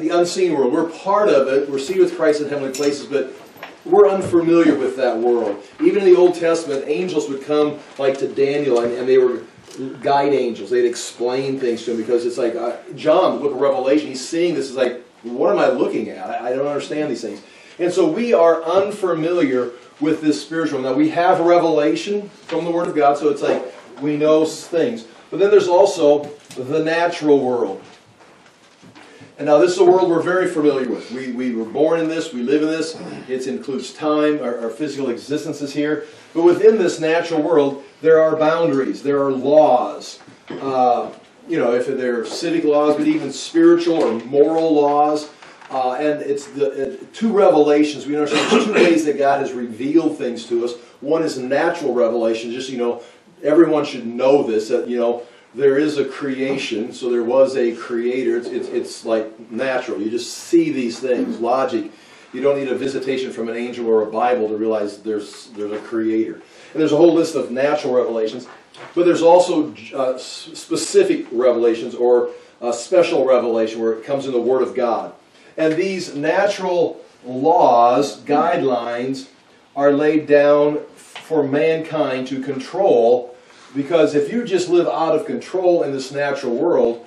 the unseen world. We're part of it. We're seated with Christ in heavenly places, but we're unfamiliar with that world. Even in the Old Testament, angels would come like to Daniel, and they were guide angels. They'd explain things to him, because it's like, John, the book of Revelation, he's seeing this, is like, what am I looking at? I don't understand these things. And so we are unfamiliar with this spiritual. Now we have revelation from the Word of God, so it's like we know things. But then there's also the natural world. And now this is a world we're very familiar with. We were born in this, we live in this. It includes time, our physical existence is here. But within this natural world, there are boundaries, there are laws. If they're civic laws, but even spiritual or moral laws. And it's the two revelations. We understand there's two ways that God has revealed things to us. One is natural revelation. Just, everyone should know this, that, there is a creation, so there was a creator. It's like natural. You just see these things, logic. You don't need a visitation from an angel or a Bible to realize there's a creator. And there's a whole list of natural revelations, but there's also specific revelations, or special revelation, where it comes in the Word of God. And these natural laws, guidelines, are laid down for mankind to control. Because if you just live out of control in this natural world,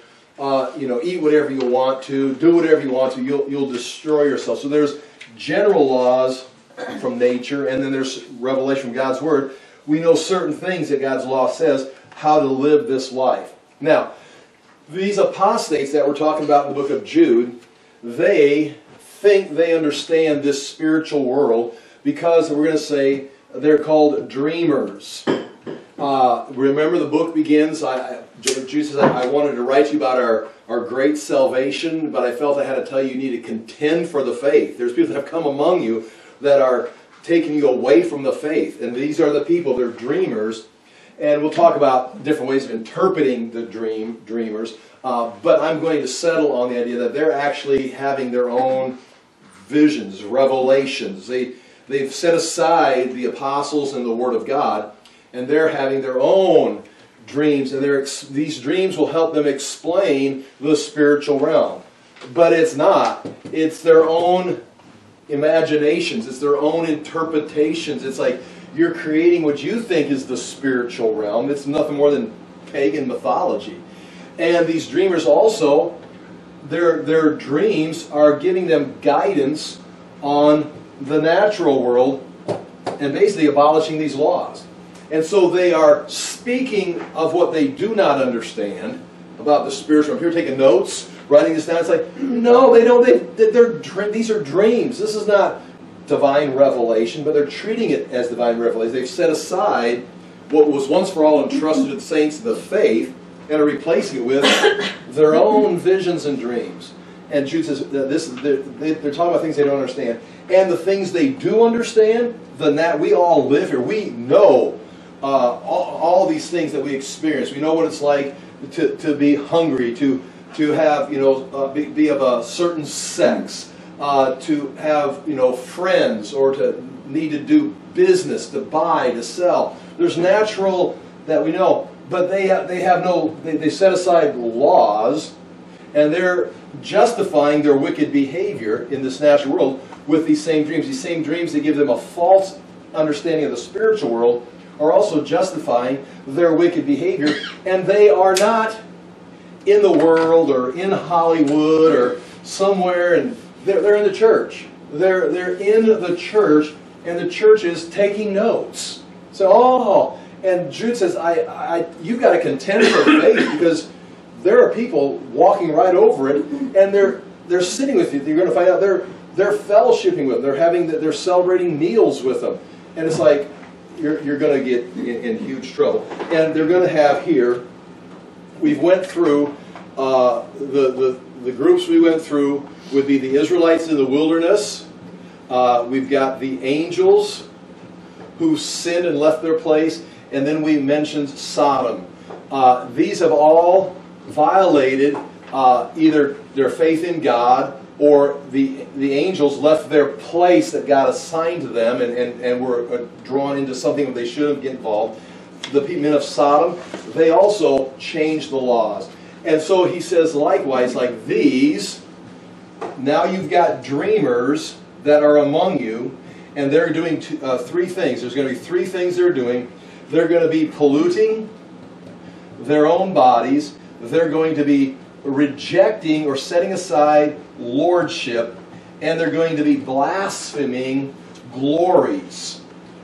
eat whatever you want to, do whatever you want to, you'll destroy yourself. So there's general laws from nature, and then there's revelation from God's Word. We know certain things that God's law says, how to live this life. Now, these apostates that we're talking about in the book of Jude, they think they understand this spiritual world, because we're going to say they're called dreamers. Remember, the book begins, Jude says, I wanted to write to you about our great salvation, but I felt I had to tell you need to contend for the faith. There's people that have come among you that are taking you away from the faith. And these are the people, they're dreamers. And we'll talk about different ways of interpreting the dreamers. But I'm going to settle on the idea that they're actually having their own visions, revelations. They've set aside the apostles and the Word of God, and they're having their own dreams, and these dreams will help them explain the spiritual realm. But it's not. It's their own imaginations. It's their own interpretations. It's like you're creating what you think is the spiritual realm. It's nothing more than pagan mythology. And these dreamers also, their dreams are giving them guidance on the natural world and basically abolishing these laws. And so they are speaking of what they do not understand about the spiritual. If you're taking notes, writing this down, it's like, no, they don't. These are dreams. This is not divine revelation, but they're treating it as divine revelation. They've set aside what was once for all entrusted to the saints of the faith and are replacing it with their own visions and dreams. And Jude says that they're talking about things they don't understand. And the things they do understand, we all live here. We know all these things that we experience. We know what it's like to be hungry, to have, be of a certain sex, to have, friends, or to need to do business, to buy, to sell. There's natural that we know, but they set aside laws, and they're justifying their wicked behavior in this natural world with these same dreams. These same dreams that give them a false understanding of the spiritual world are also justifying their wicked behavior, and they are not in the world or in Hollywood or somewhere, and they're in the church. They're in the church, and the church is taking notes. So, and Jude says, you've got to contend for faith, because there are people walking right over it, and they're sitting with you. You're going to find out they're fellowshipping with them. They're celebrating meals with them, and it's like you're going to get in huge trouble. And they're going to have here. We've went through the groups we went through would be the Israelites in the wilderness. We've got the angels who sinned and left their place, and then we mentioned Sodom. These have all violated either their faith in God, or the angels left their place that God assigned to them and were drawn into something that they shouldn't get involved. The men of Sodom, they also changed the laws. And so he says likewise, like these now you've got dreamers that are among you, and they're doing three things. There's going to be three things they're doing. They're going to be polluting their own bodies. They're going to be rejecting or setting aside lordship, and they're going to be blaspheming glories.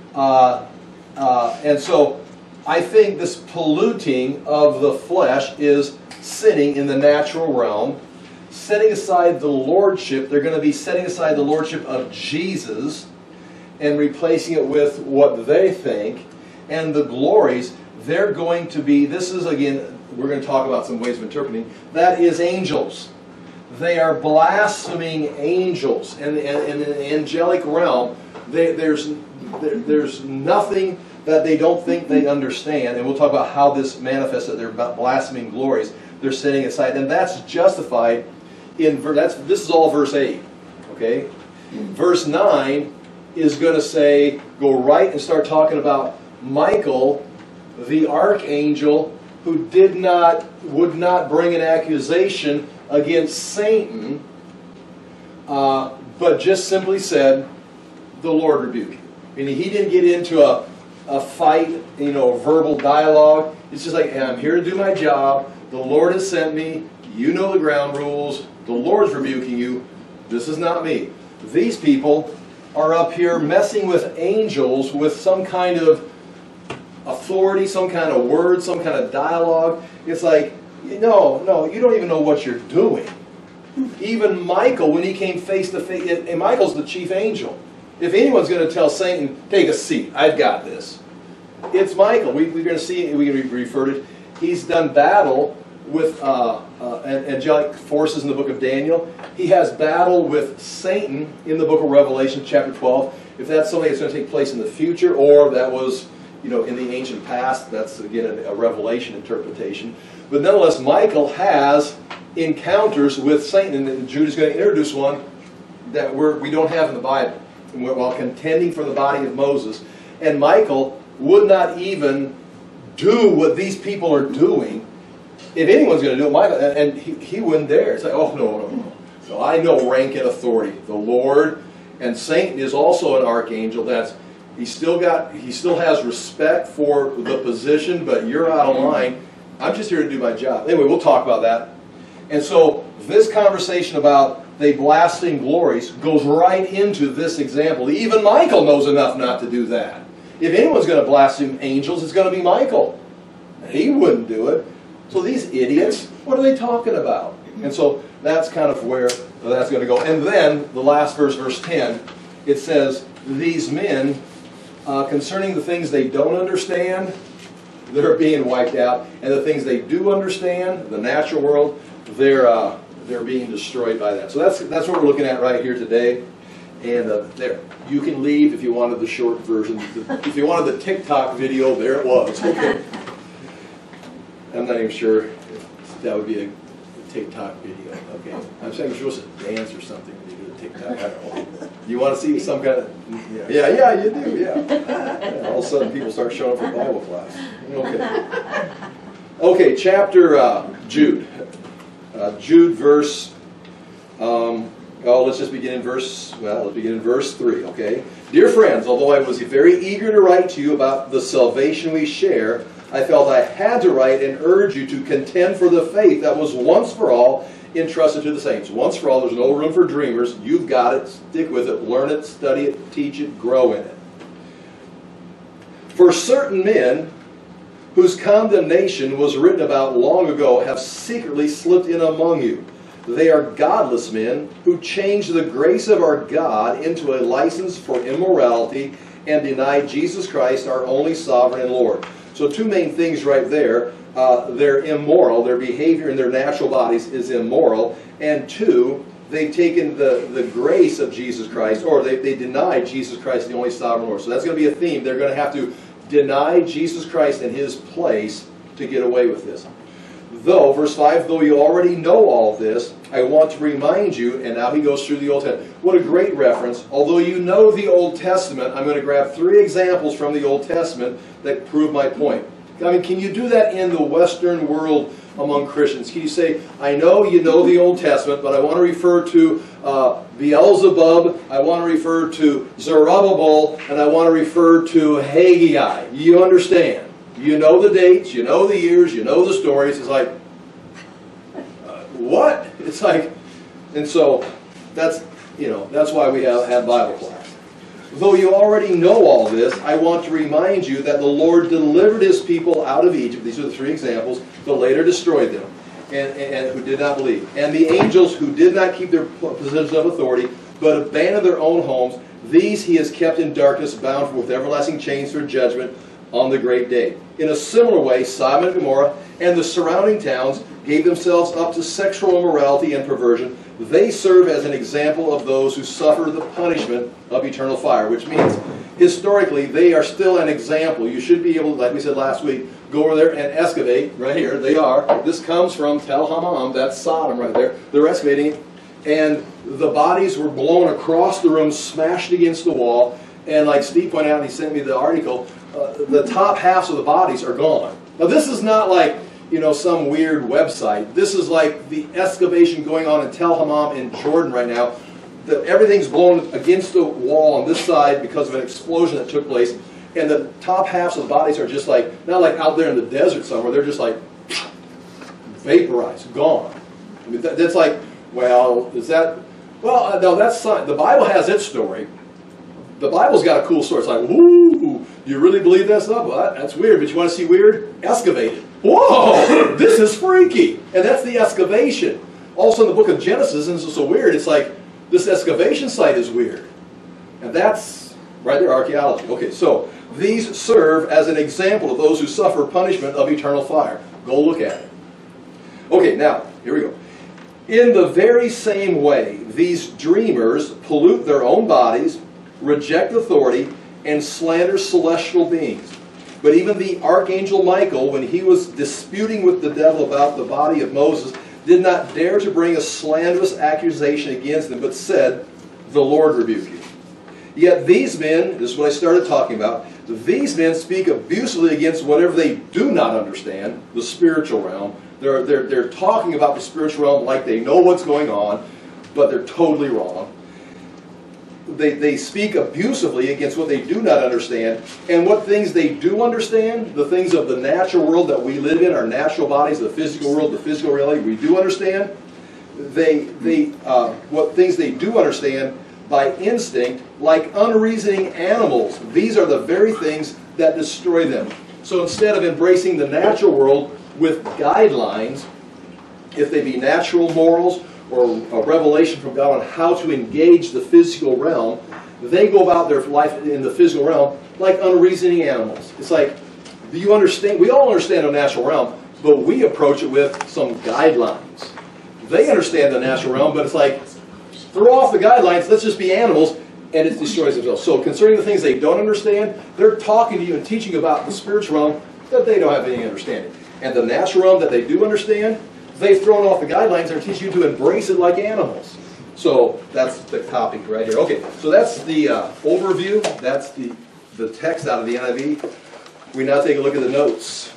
And so I think this polluting of the flesh is sinning in the natural realm. Setting aside the lordship, they're going to be setting aside the lordship of Jesus and replacing it with what they think. And the glories, they're going to be, this is again, we're going to talk about some ways of interpreting, that is angels. They are blaspheming angels. And in the angelic realm, there's nothing that they don't think they understand. And we'll talk about how this manifests, that they're blaspheming glories. They're setting aside. And that's justified in, this is all verse 8. Okay? Verse 9 is going to say, go right and start talking about Michael, the archangel, who would not bring an accusation against Satan, but just simply said, the Lord rebuke you. Meaning he didn't get into a fight, a verbal dialogue. It's just like, hey, I'm here to do my job. The Lord has sent me. You know the ground rules. The Lord's rebuking you. This is not me. These people are up here messing with angels with some kind of authority, some kind of word, some kind of dialogue. It's like, no, you don't even know what you're doing. Even Michael, when he came face to face, and Michael's the chief angel. If anyone's going to tell Satan, take a seat, I've got this, it's Michael. We're going to see, we can refer to it. He's done battle with angelic forces in the book of Daniel. He has battle with Satan in the book of Revelation, chapter 12. If that's something that's going to take place in the future, or that was in the ancient past, that's again a Revelation interpretation. But nonetheless, Michael has encounters with Satan, and Jude is going to introduce one that we don't have in the Bible, while contending for the body of Moses. And Michael would not even do what these people are doing. If anyone's going to do it, Michael, and he wouldn't dare. It's like, oh, no. So I know rank and authority. The Lord, and Satan is also an archangel. He still has respect for the position, but you're out of line. I'm just here to do my job. Anyway, we'll talk about that. And so this conversation about they blaspheme glories goes right into this example. Even Michael knows enough not to do that. If anyone's going to blaspheme angels, it's going to be Michael. He wouldn't do it. So these idiots, what are they talking about? And so that's kind of where that's going to go. And then the last verse, verse 10, it says, these men, concerning the things they don't understand, they're being wiped out. And the things they do understand, the natural world, they're being destroyed by that. So that's what we're looking at right here today. And there, you can leave if you wanted the short version. If you wanted the TikTok video, there it was. Okay. I'm not even sure if that would be a TikTok video. Okay. I'm saying you're supposed to dance or something when you do the TikTok. I don't know. You want to see some kind of... Yeah, you do, yeah. All of a sudden people start showing up for Bible class. Okay, chapter Jude. Jude verse... let's just begin in verse... Well, let's begin in verse 3, okay? Dear friends, although I was very eager to write to you about the salvation we share, I felt I had to write and urge you to contend for the faith that was once for all entrusted to the saints. Once for all, there's no room for dreamers. You've got it. Stick with it. Learn it. Study it. Teach it. Grow in it. For certain men whose condemnation was written about long ago have secretly slipped in among you. They are godless men who change the grace of our God into a license for immorality and deny Jesus Christ, our only sovereign and Lord. So two main things right there. They're immoral. Their behavior in their natural bodies is immoral. And two, they've taken the grace of Jesus Christ, or they deny Jesus Christ, the only sovereign Lord. So that's going to be a theme. They're going to have to deny Jesus Christ in His place to get away with this. Though, verse 5, though you already know all this, I want to remind you, and now he goes through the Old Testament. What a great reference. Although you know the Old Testament, I'm going to grab 3 examples from the Old Testament that prove my point. I mean, can you do that in the Western world among Christians? Can you say, I know you know the Old Testament, but I want to refer to Beelzebub, I want to refer to Zerubbabel, and I want to refer to Haggai. You understand. You know the dates, you know the years, you know the stories. It's like, what? It's like, and so that's, that's why we have Bible class. Though you already know all this, I want to remind you that the Lord delivered His people out of Egypt. These are the three examples, but later destroyed them, and who did not believe. And the angels who did not keep their positions of authority, but abandoned their own homes, these He has kept in darkness, bound with everlasting chains for judgment on the great day. In a similar way, Sodom and Gomorrah and the surrounding towns gave themselves up to sexual immorality and perversion. They serve as an example of those who suffer the punishment of eternal fire, which means historically they are still an example. You should be able to, like we said last week, go over there and excavate. Right here, they are. This comes from Tel Hammam, that's Sodom right there. They're excavating it, and the bodies were blown across the room, smashed against the wall, and like Steve pointed out, and he sent me the article, the top halves of the bodies are gone. Now this is not like, some weird website. This is like the excavation going on in Tel Hammam in Jordan right now. Everything's blown against the wall on this side because of an explosion that took place. And the top halves of the bodies are just like, not like out there in the desert somewhere, they're just like vaporized, gone. I mean, that's like, well, is that, well, no, that's, the Bible has its story. The Bible's got a cool story. It's like, whoo, you really believe that stuff? Well, that's weird, but you want to see weird? Excavate it. Whoa, this is freaky. And that's the excavation. Also in the book of Genesis, and this is so weird, it's like, this excavation site is weird. And that's, right there, archaeology. Okay, so these serve as an example of those who suffer punishment of eternal fire. Go look at it. Okay, now, here we go. In the very same way, these dreamers pollute their own bodies, reject authority, and slander celestial beings. But even the archangel Michael, when he was disputing with the devil about the body of Moses, did not dare to bring a slanderous accusation against him, but said, "The Lord rebuke you." Yet these men, this is what I started talking about, these men speak abusively against whatever they do not understand, the spiritual realm. They're talking about the spiritual realm like they know what's going on, but they're totally wrong. They speak abusively against what they do not understand, and what things they do understand, the things of the natural world that we live in, our natural bodies, the physical world, the physical reality we do understand, what things they do understand by instinct, like unreasoning animals, these are the very things that destroy them. So instead of embracing the natural world with guidelines, if they be natural morals, or a revelation from God on how to engage the physical realm, they go about their life in the physical realm like unreasoning animals. It's like, do you understand? We all understand the natural realm, but we approach it with some guidelines. They understand the natural realm, but it's like, throw off the guidelines, let's just be animals, and it destroys themselves. So concerning the things they don't understand, they're talking to you and teaching about the spiritual realm that they don't have any understanding. And the natural realm that they do understand, they've thrown off the guidelines and are teaching you to embrace it like animals. So that's the topic right here. Okay, so that's the overview. That's the text out of the NIV. We now take a look at the notes.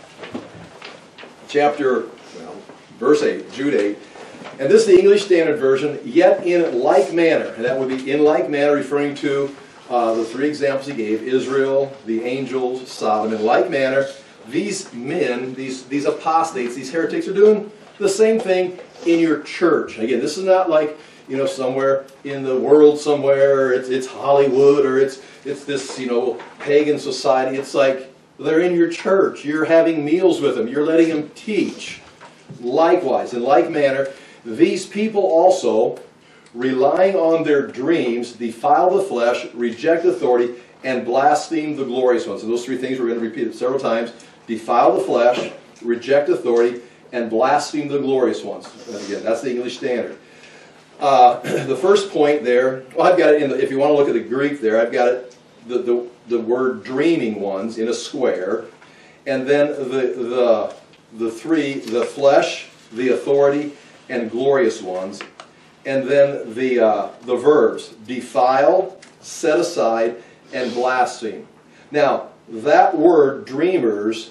Verse 8, Jude 8. And this is the English Standard Version, yet in like manner. And that would be in like manner, referring to the three examples he gave, Israel, the angels, Sodom. In like manner, these men, these apostates, these heretics are doing the same thing in your church. Again, this is not like, somewhere in the world somewhere, it's Hollywood, or it's this, pagan society. It's like they're in your church. You're having meals with them. You're letting them teach. Likewise, in like manner, these people also, relying on their dreams, defile the flesh, reject authority, and blaspheme the glorious ones. And those three things we're going to repeat it several times. Defile the flesh, reject authority, and blaspheme the glorious ones. And again, that's the English Standard. The first point there, well, I've got it if you want to look at the Greek there, I've got it, the word dreaming ones in a square, and then the three, the flesh, the authority, and glorious ones, and then the verbs, defile, set aside, and blaspheme. Now, that word, dreamers,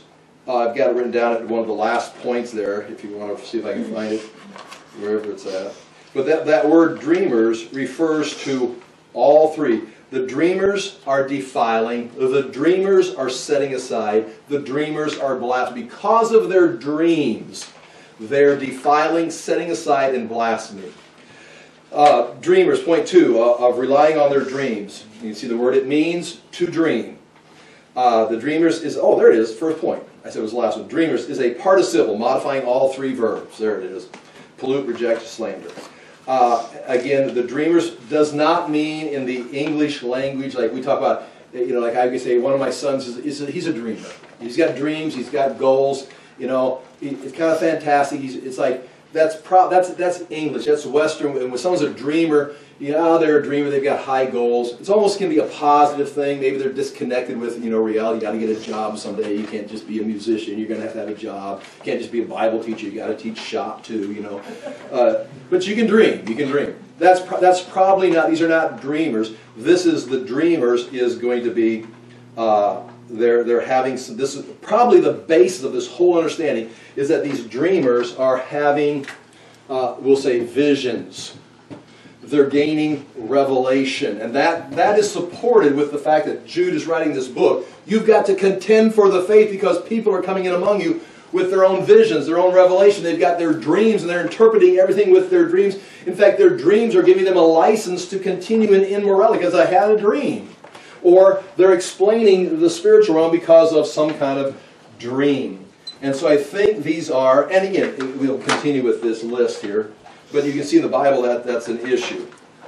I've got it written down at one of the last points there, if you want to see if I can find it, wherever it's at. But that word dreamers refers to all three. The dreamers are defiling, the dreamers are setting aside, the dreamers are blaspheming. Because of their dreams, they're defiling, setting aside, and blaspheming. Dreamers, point 2, of relying on their dreams. You can see the word, it means to dream. The dreamers is, oh, there it is, first point. I said it was the last one. Dreamers is a participle modifying all three verbs. There it is. Pollute, reject, slander. Again, the dreamers does not mean in the English language, like we talk about, you know, like I could say one of my sons he's a dreamer. He's got dreams, he's got goals, you know, it's kind of fantastic. It's like, that's English, that's Western, and when someone's a dreamer, you know, they're a dreamer, they've got high goals. It's almost can be a positive thing. Maybe they're disconnected with, you know, reality. You got to get a job someday. You can't just be a musician. You're going to have a job. You can't just be a Bible teacher. You got to teach shop too, you know. But you can dream. You can dream. That's probably not. These are not dreamers. This is the dreamers is going to be. They're having some, this is probably the basis of this whole understanding is that these dreamers are having, we'll say, visions. They're gaining revelation. And that is supported with the fact that Jude is writing this book. You've got to contend for the faith because people are coming in among you with their own visions, their own revelation. They've got their dreams and they're interpreting everything with their dreams. In fact, their dreams are giving them a license to continue in immorality because I had a dream. Or they're explaining the spiritual realm because of some kind of dream. And so I think these are, and again, we'll continue with this list here, but you can see in the Bible that that's an issue.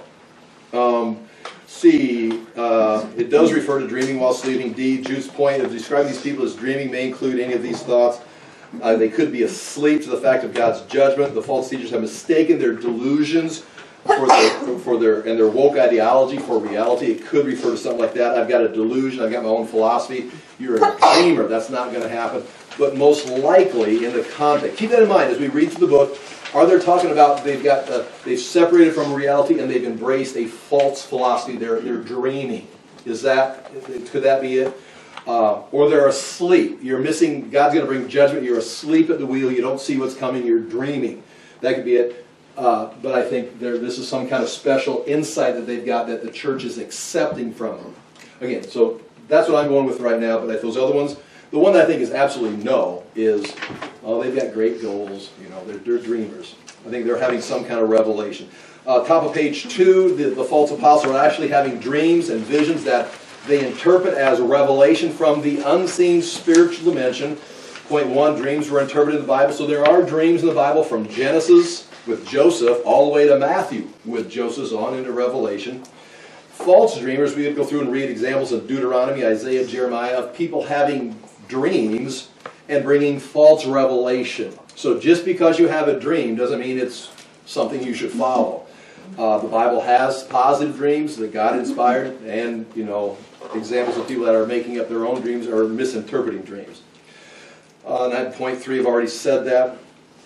It does refer to dreaming while sleeping. D, Jude's point of describing these people as dreaming may include any of these thoughts. They could be asleep to the fact of God's judgment. The false teachers have mistaken their delusions for their woke ideology for reality. It could refer to something like that. I've got a delusion. I've got my own philosophy. You're a dreamer. That's not going to happen. But most likely in the context, keep that in mind as we read through the book. Are they talking about they've separated from reality and they've embraced a false philosophy? They're dreaming. Could that be it? Or they're asleep. You're missing. God's going to bring judgment. You're asleep at the wheel. You don't see what's coming. You're dreaming. That could be it. But I think this is some kind of special insight that they've got that the church is accepting from them. Again, so that's what I'm going with right now. But those other ones, the one that I think is absolutely no is, oh, they've got great goals. You know, they're dreamers. I think they're having some kind of revelation. Top of page 2, the false apostles are actually having dreams and visions that they interpret as revelation from the unseen spiritual dimension. Point 1, dreams were interpreted in the Bible. So there are dreams in the Bible from Genesis with Joseph all the way to Matthew with Joseph on into Revelation. False dreamers, we would go through and read examples of Deuteronomy, Isaiah, Jeremiah, of people having dreams and bringing false revelation. So just because you have a dream doesn't mean it's something you should follow. The Bible has positive dreams that God inspired, and examples of people that are making up their own dreams or misinterpreting dreams. And point 3, I've already said that.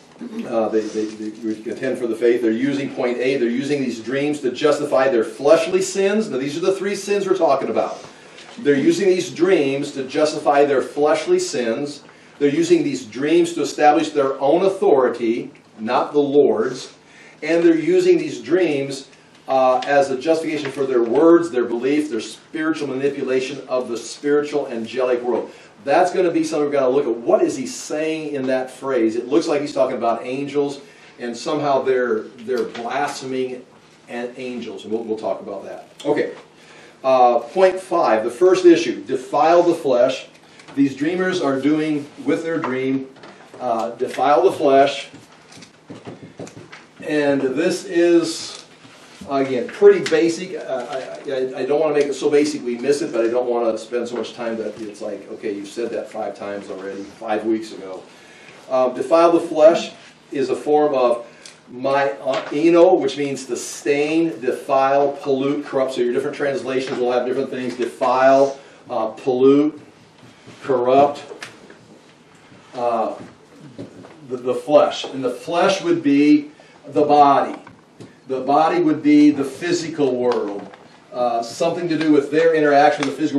They contend for the faith. They're using point A. They're using these dreams to justify their fleshly sins. Now these are the 3 sins we're talking about. They're using these dreams to justify their fleshly sins. They're using these dreams to establish their own authority, not the Lord's. And they're using these dreams as a justification for their words, their beliefs, their spiritual manipulation of the spiritual angelic world. That's going to be something we're going to look at. What is he saying in that phrase? It looks like he's talking about angels, and somehow they're blaspheming angels. And we'll talk about that. Okay. Point 5, the first issue, defile the flesh. These dreamers are doing with their dream, defile the flesh. And this is, again, pretty basic. I don't want to make it so basic we miss it, but I don't want to spend so much time that it's like, okay, you've said that 5 times already, 5 weeks ago. Defile the flesh is a form of which means to stain, defile, pollute, corrupt. So your different translations will have different things. Defile, pollute, corrupt. The flesh. And the flesh would be the body. The body would be the physical world. Something to do with their interaction with the physical world.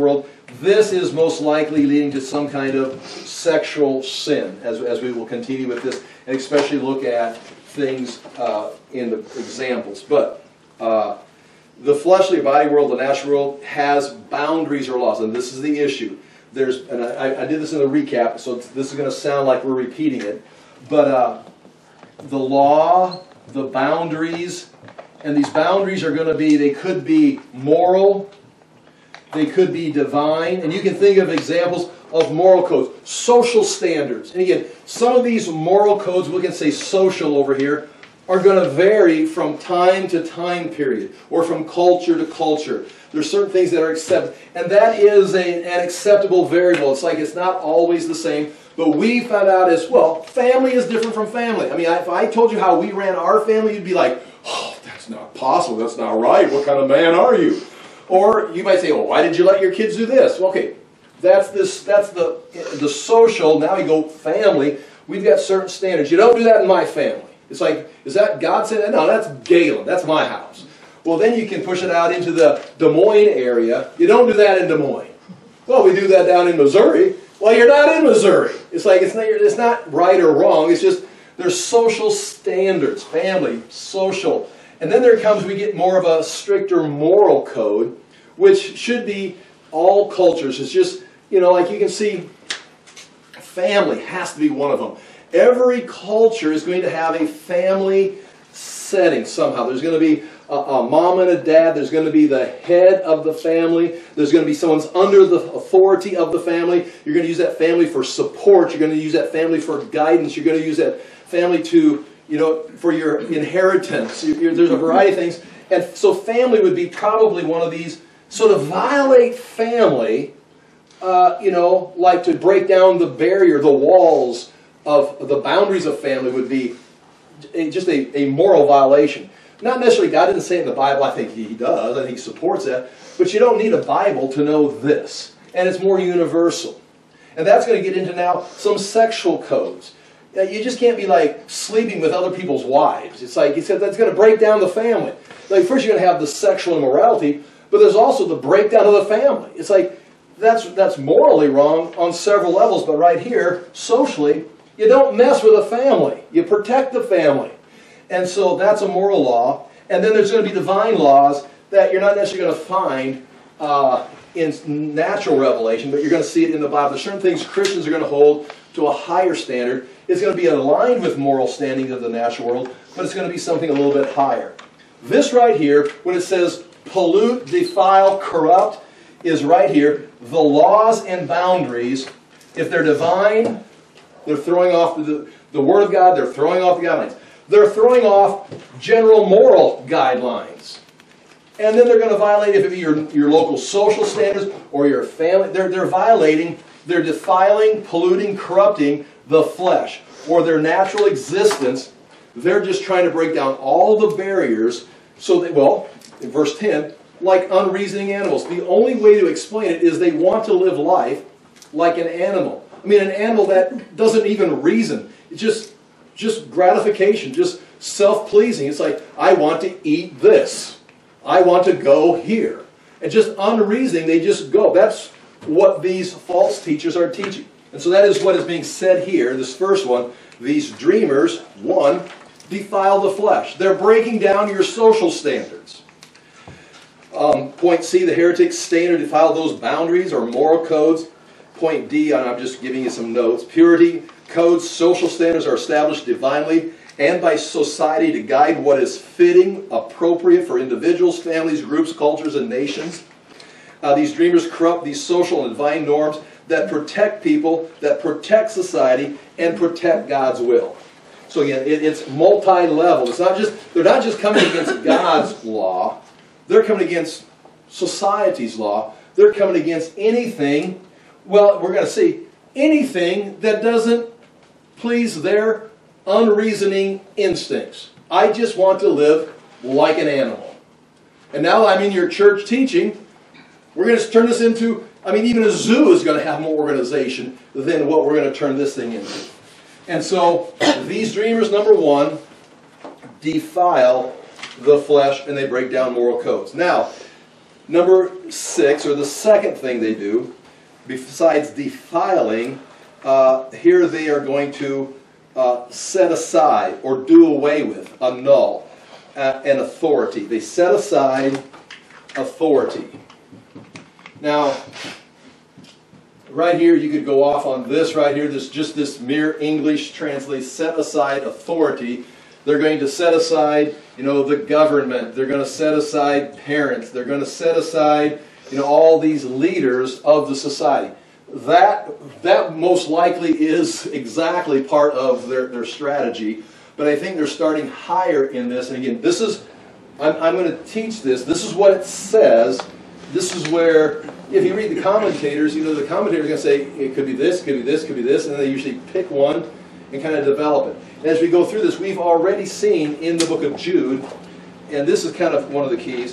this is most likely leading to some kind of sexual sin, as we will continue with this, and especially look at things in the examples. But the fleshly body world, the natural world, has boundaries or laws, and this is the issue. And I did this in the recap, so this is going to sound like we're repeating it, but the law, the boundaries, and these boundaries are going to be, they could be moral, they could be divine, and you can think of examples of moral codes, social standards. And again, some of these moral codes, we can say social over here, are going to vary from time to time period, or from culture to culture. There's certain things that are accepted, and that is an acceptable variable. It's like it's not always the same, but we found out as, well, family is different from family. I mean, if I told you how we ran our family, you'd be like, oh, that's not possible, that's not right, what kind of man are you? Or you might say, well, why did you let your kids do this? Well, okay, that's the social, now we go family. We've got certain standards. You don't do that in my family. It's like, is that God saying that? No, that's Galen. That's my house. Well, then you can push it out into the Des Moines area. You don't do that in Des Moines. Well, we do that down in Missouri. Well, you're not in Missouri. It's like, it's not right or wrong. It's just, there's social standards, family, social. And then we get more of a stricter moral code, which should be all cultures. It's just, like you can see, family has to be one of them. Every culture is going to have a family setting somehow. There's going to be a mom and a dad. There's going to be the head of the family. There's going to be someone's under the authority of the family. You're going to use that family for support. You're going to use that family for guidance. You're going to use that family to, for your inheritance. There's a variety of things. And so family would be probably one of these. So to violate family, like to break down the barrier, the walls of the boundaries of family would be just a moral violation. Not necessarily, God didn't say it in the Bible. I think He does. I think He supports that. But you don't need a Bible to know this. And it's more universal. And that's going to get into now some sexual codes. You just can't be like sleeping with other people's wives. It's like, He said that's going to break down the family. Like first you're going to have the sexual immorality, but there's also the breakdown of the family. It's like, that's morally wrong on several levels. But right here, socially, you don't mess with a family. You protect the family. And so that's a moral law. And then there's going to be divine laws that you're not necessarily going to find in natural revelation, but you're going to see it in the Bible. There's certain things Christians are going to hold to a higher standard. It's going to be aligned with moral standing of the natural world, but it's going to be something a little bit higher. This right here, when it says pollute, defile, corrupt, is right here. The laws and boundaries, if they're divine, they're throwing off the Word of God, they're throwing off the guidelines. They're throwing off general moral guidelines. And then they're going to violate, if it be your local social standards or your family, they're violating, they're defiling, polluting, corrupting the flesh or their natural existence. They're just trying to break down all the barriers so that, well, in verse 10, like unreasoning animals. The only way to explain it is they want to live life like an animal. I mean, an animal that doesn't even reason. It's just gratification, just self-pleasing. It's like, I want to eat this. I want to go here. And just unreasoning, they just go. That's what these false teachers are teaching. And so that is what is being said here, this first one. These dreamers, one, defile the flesh. They're breaking down your social standards. Point C, the heretics stain or defile those boundaries or moral codes. Point D, and I'm just giving you some notes. Purity codes, social standards are established divinely and by society to guide what is fitting, appropriate for individuals, families, groups, cultures, and nations. These dreamers corrupt these social and divine norms that protect people, that protect society, and protect God's will. So again, it's multi-level. It's not just, they're not just coming against God's law. They're coming against society's law. They're coming against anything, well, we're going to see, anything that doesn't please their unreasoning instincts. I just want to live like an animal. And now I'm in your church teaching. We're going to turn this into, I mean, even a zoo is going to have more organization than what we're going to turn this thing into. And so, these dreamers, number one, defile the flesh and they break down moral codes. Now, number 6, or the second thing they do, besides defiling, here they are going to set aside or do away with, annul, an authority. They set aside authority. Now, right here, you could go off on this right here. This mere English translates set aside authority. They're going to set aside, the government. They're going to set aside parents. They're going to set aside, all these leaders of the society. That most likely is exactly part of their strategy. But I think they're starting higher in this. And again, I'm going to teach this. This is what it says. This is where, if you read the commentators, the commentators are going to say, it could be this, could be this, could be this, and they usually pick one and kind of develop it. And as we go through this, we've already seen in the book of Jude, and this is kind of one of the keys,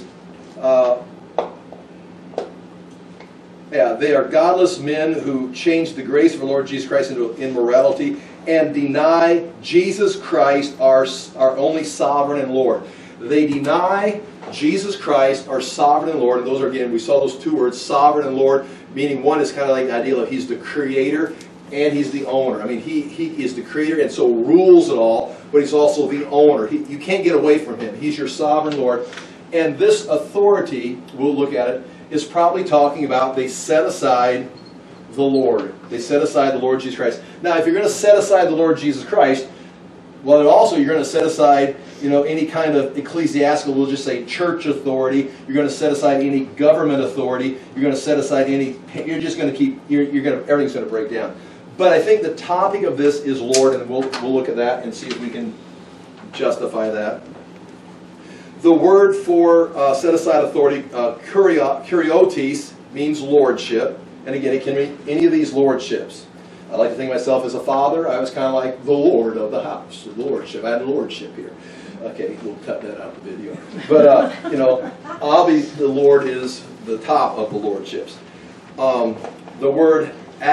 they are godless men who change the grace of our Lord Jesus Christ into immorality and deny Jesus Christ, our only sovereign and Lord. They deny Jesus Christ, our sovereign and Lord. And those are, again, we saw those two words, sovereign and Lord, meaning one is kind of like the idea of he's the creator and he's the owner. I mean, he is the creator and so rules it all, but he's also the owner. You can't get away from him. He's your sovereign Lord. And this authority, we'll look at it, is probably talking about they set aside the Lord. They set aside the Lord Jesus Christ. Now, if you're going to set aside the Lord Jesus Christ, well, also you're going to set aside, any kind of ecclesiastical, we'll just say church authority. You're going to set aside any government authority. You're going to set aside you're just going to keep, everything's going to break down. But I think the topic of this is Lord, and we'll look at that and see if we can justify that. The word for set aside authority, kuriotes, means lordship. And again, it can mean any of these lordships. I like to think of myself as a father. I was kind of like the lord of the house, the lordship. I had a lordship here. Okay, we'll cut that out of the video. But, obviously the Lord is the top of the lordships. The word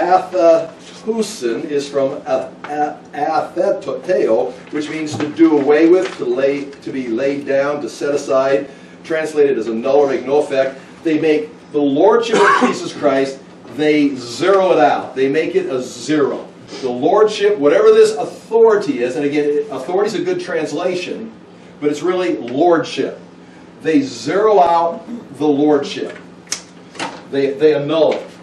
athethusin is from athetoteo, which means to do away with, to be laid down, to set aside, translated as annul or make no effect. They make the lordship of Jesus Christ, they zero it out. They make it a zero. The lordship, whatever this authority is, and again, authority is a good translation, but it's really lordship. They zero out the lordship. They annul it.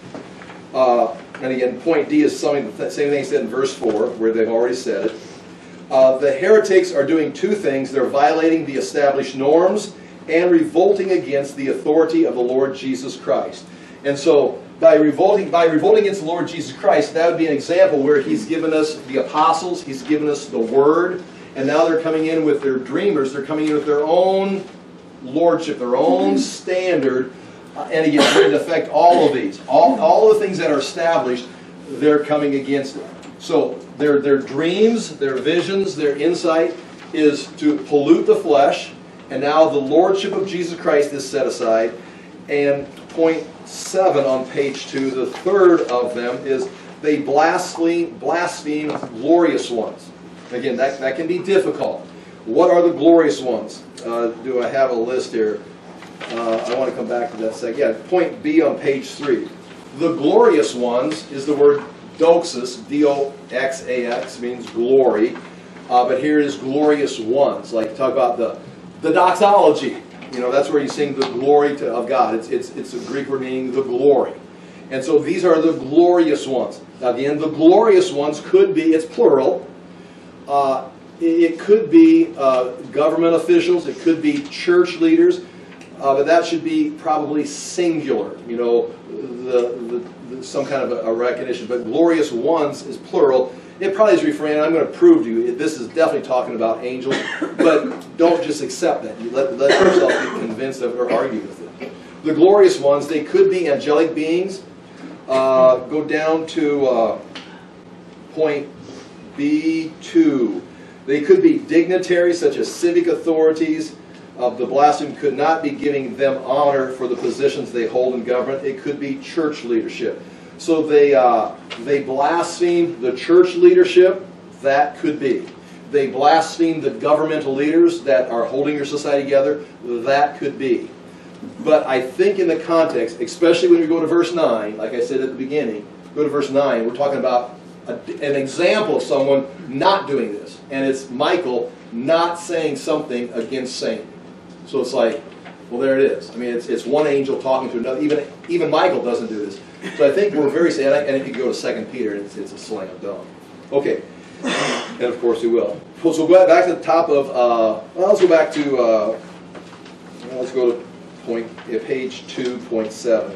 And again, point D is something, the same thing said in verse 4, where they've already said it. The heretics are doing two things. They're violating the established norms and revolting against the authority of the Lord Jesus Christ. And so, by revolting against the Lord Jesus Christ, that would be an example where He's given us the apostles, He's given us the Word, and now they're coming in with their dreamers, they're coming in with their own lordship, their own standard, and again, it's going to affect all of these. All of the things that are established, they're coming against it. So, their dreams, their visions, their insight is to pollute the flesh, and now the lordship of Jesus Christ is set aside. And point 7 on page 2, the third of them is they blaspheme glorious ones. Again, that can be difficult. What are the glorious ones? Do I have a list here? I want to come back to that second. Yeah, point B on page 3. The glorious ones is the word doxas, D-O-X-A-X, means glory. But here it is glorious ones. Like talk about the doxology. That's where you sing the glory of God. It's a Greek word meaning the glory. And so these are the glorious ones. Now again, the glorious ones could be, it's plural, it could be government officials, it could be church leaders, but that should be probably singular, some kind of a recognition. But glorious ones is plural. It probably is referring, I'm going to prove to you, this is definitely talking about angels, but don't just accept that. You let yourself be convinced of it or argue with it. The glorious ones, they could be angelic beings. Go down to point B2. They could be dignitaries such as civic authorities. The blasphemy could not be giving them honor for the positions they hold in government. It could be church leadership. So they blaspheme the church leadership. That could be. They blaspheme the governmental leaders that are holding your society together. That could be. But I think in the context, especially when we go to verse 9, like I said at the beginning, go to verse 9, we're talking about an example of someone not doing this. And it's Michael not saying something against Satan. So it's like, well, there it is. I mean, it's one angel talking to another. Even Michael doesn't do this. So I think we're very safe. And if you go to 2 Peter, it's a slam dunk. Okay. And of course we will. So go back to the top of, let's go back to, let's go to page 2.7.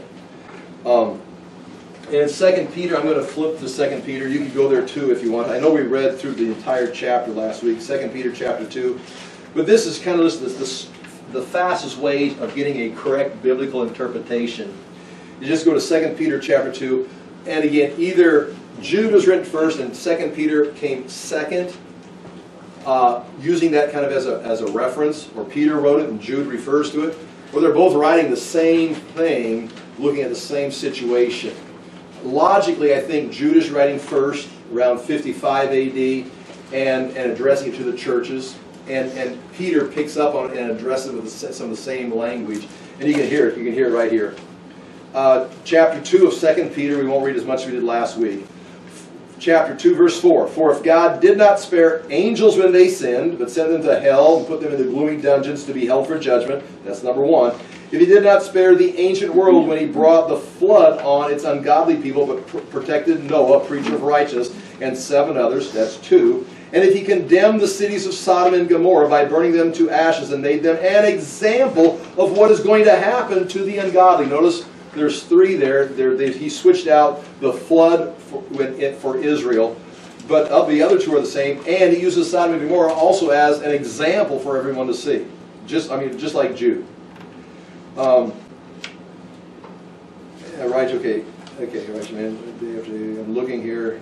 And in 2 Peter, I'm going to flip to 2 Peter. You can go there too if you want. I know we read through the entire chapter last week, 2 Peter chapter 2. But this is kind of just the fastest way of getting a correct biblical interpretation. You just go to 2 Peter chapter 2. And again, either Jude was written first and 2 Peter came second, using that kind of as a reference, or Peter wrote it and Jude refers to it, or they're both writing the same thing, looking at the same situation. Logically, I think Jude is writing first, around 55 AD, and addressing it to the churches, and Peter picks up on it and addresses it with some of the same language. And you can hear it. You can hear it right here. Chapter 2 of 2 Peter, we won't read as much as we did last week. Chapter 2, verse 4. For if God did not spare angels when they sinned, but sent them to hell and put them into gloomy dungeons to be held for judgment, that's number one. If he did not spare the ancient world when he brought the flood on its ungodly people, but protected Noah, preacher of righteousness, and 7 others, that's 2. And if he condemned the cities of Sodom and Gomorrah by burning them to ashes and made them an example of what is going to happen to the ungodly. Notice there's 3 there. He switched out the flood for Israel, but of the other 2 are the same. And he uses Sodom and Gomorrah also as an example for everyone to see. Just like Jude. Yeah, right. Okay, right, man. I'm looking here.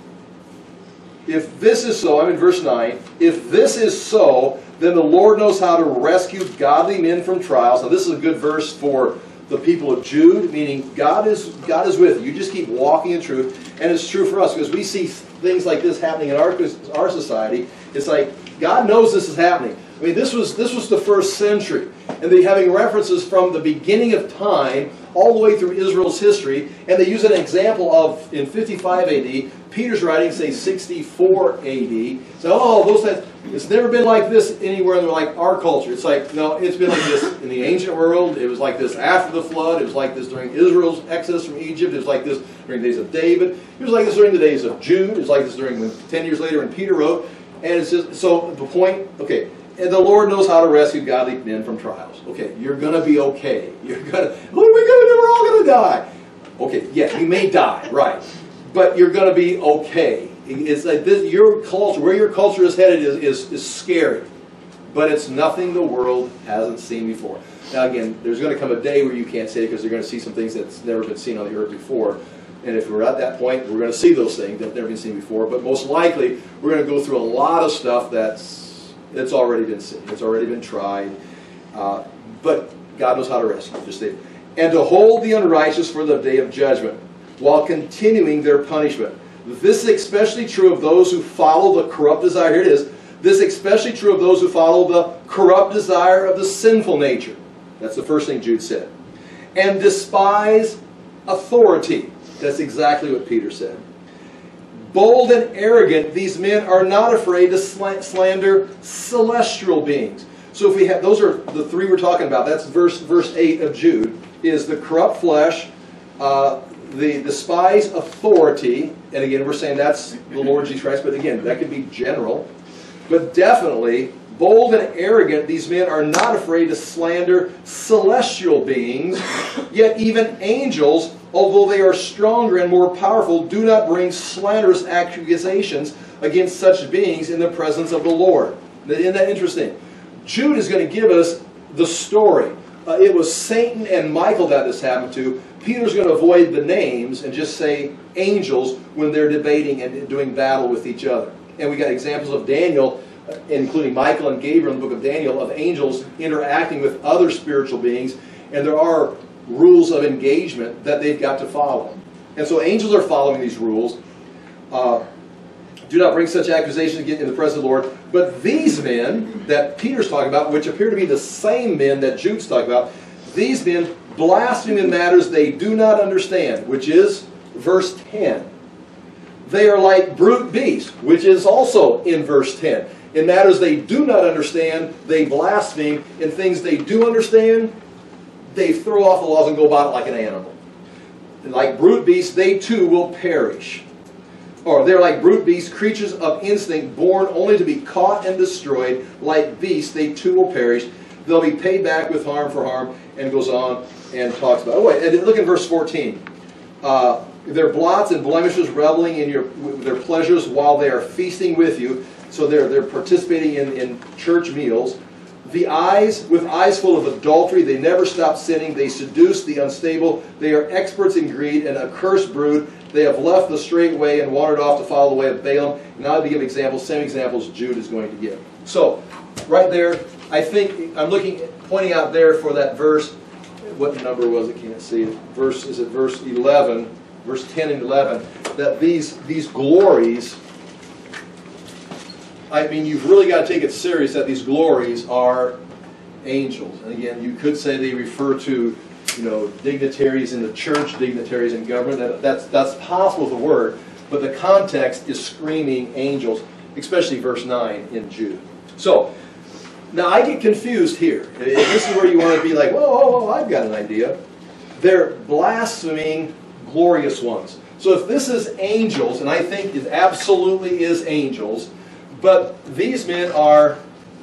If this is so, I'm in verse 9. If this is so, then the Lord knows how to rescue godly men from trials. Now, this is a good verse for the people of Jude, meaning God is with you. You just keep walking in truth. And it's true for us, because we see things like this happening in our society. It's like, God knows this is happening. I mean, this was the first century. And they're having references from the beginning of time all the way through Israel's history. And they use an example of, in 55 AD, Peter's writing, say, 64 AD. So, those times, it's never been like this anywhere in like our culture. It's like, no, it's been like this in the ancient world. It was like this after the flood. It was like this during Israel's exodus from Egypt. It was like this during the days of David. It was like this during the days of Jude. It was like this during 10 years later when Peter wrote. And it's just, so the point, okay, and the Lord knows how to rescue godly men from trials. Okay, you're going to be okay. You're going to, what are we going to do? We're all going to die. Okay, yeah, you may die, right. But you're going to be okay. It's like this, your culture, where your culture is headed is scary. But it's nothing the world hasn't seen before. Now again, there's going to come a day where you can't say it, because they're going to see some things that's never been seen on the earth before. And if we're at that point, we're going to see those things that have never been seen before. But most likely, we're going to go through a lot of stuff that's already been seen. It's already been tried. But God knows how to rescue. Just say, and to hold the unrighteous for the day of judgment, while continuing their punishment. This is especially true of those who follow the corrupt desire. Here it is. This is especially true of those who follow the corrupt desire of the sinful nature. That's the first thing Jude said. And despise authority. That's exactly what Peter said. Bold and arrogant, these men are not afraid to slander celestial beings. So if we have, those are the 3 we're talking about. That's verse 8 of Jude, is the corrupt flesh, the despise authority, and again we're saying that's the Lord Jesus Christ, but again, that could be general. But definitely, bold and arrogant, these men are not afraid to slander celestial beings, yet even angels, although they are stronger and more powerful, do not bring slanderous accusations against such beings in the presence of the Lord. Isn't that interesting? Jude is going to give us the story. It was Satan and Michael that this happened to. Peter's going to avoid the names and just say angels when they're debating and doing battle with each other. And we got examples of Daniel, including Michael and Gabriel in the book of Daniel, of angels interacting with other spiritual beings. And there are rules of engagement that they've got to follow. And so angels are following these rules. Do not bring such accusations in the presence of the Lord. But these men that Peter's talking about, which appear to be the same men that Jude's talking about, These men blaspheme in matters they do not understand, which is verse 10. They are like brute beasts, which is also in verse 10. In matters they do not understand, they blaspheme. In things they do understand, they throw off the laws and go about it like an animal. And like brute beasts, they too will perish. Or they're like brute beasts, creatures of instinct, born only to be caught and destroyed. Like beasts, they too will perish. They'll be paid back with harm for harm, and goes on and talks about. Oh wait, and look in verse 14. Their blots and blemishes, reveling in their pleasures while they are feasting with you. So they're participating in church meals. The eyes, with eyes full of adultery, they never stop sinning. They seduce the unstable. They are experts in greed, an accursed brood. They have left the straight way and wandered off to follow the way of Balaam. Now to give examples, same examples Jude is going to give. So, right there, I think I'm pointing out there for that verse. What number was it? Can't see it. Is it verse 11? Verse 10 and 11. That these glories. I mean, you've really got to take it serious that these glories are angels. And again, you could say they refer to, dignitaries in the church, dignitaries in government. That's possible with the word, but the context is screaming angels, especially verse 9 in Jude. So, now I get confused here. This is where you want to be like, whoa, I've got an idea. They're blaspheming glorious ones. So if this is angels, and I think it absolutely is angels, but these men are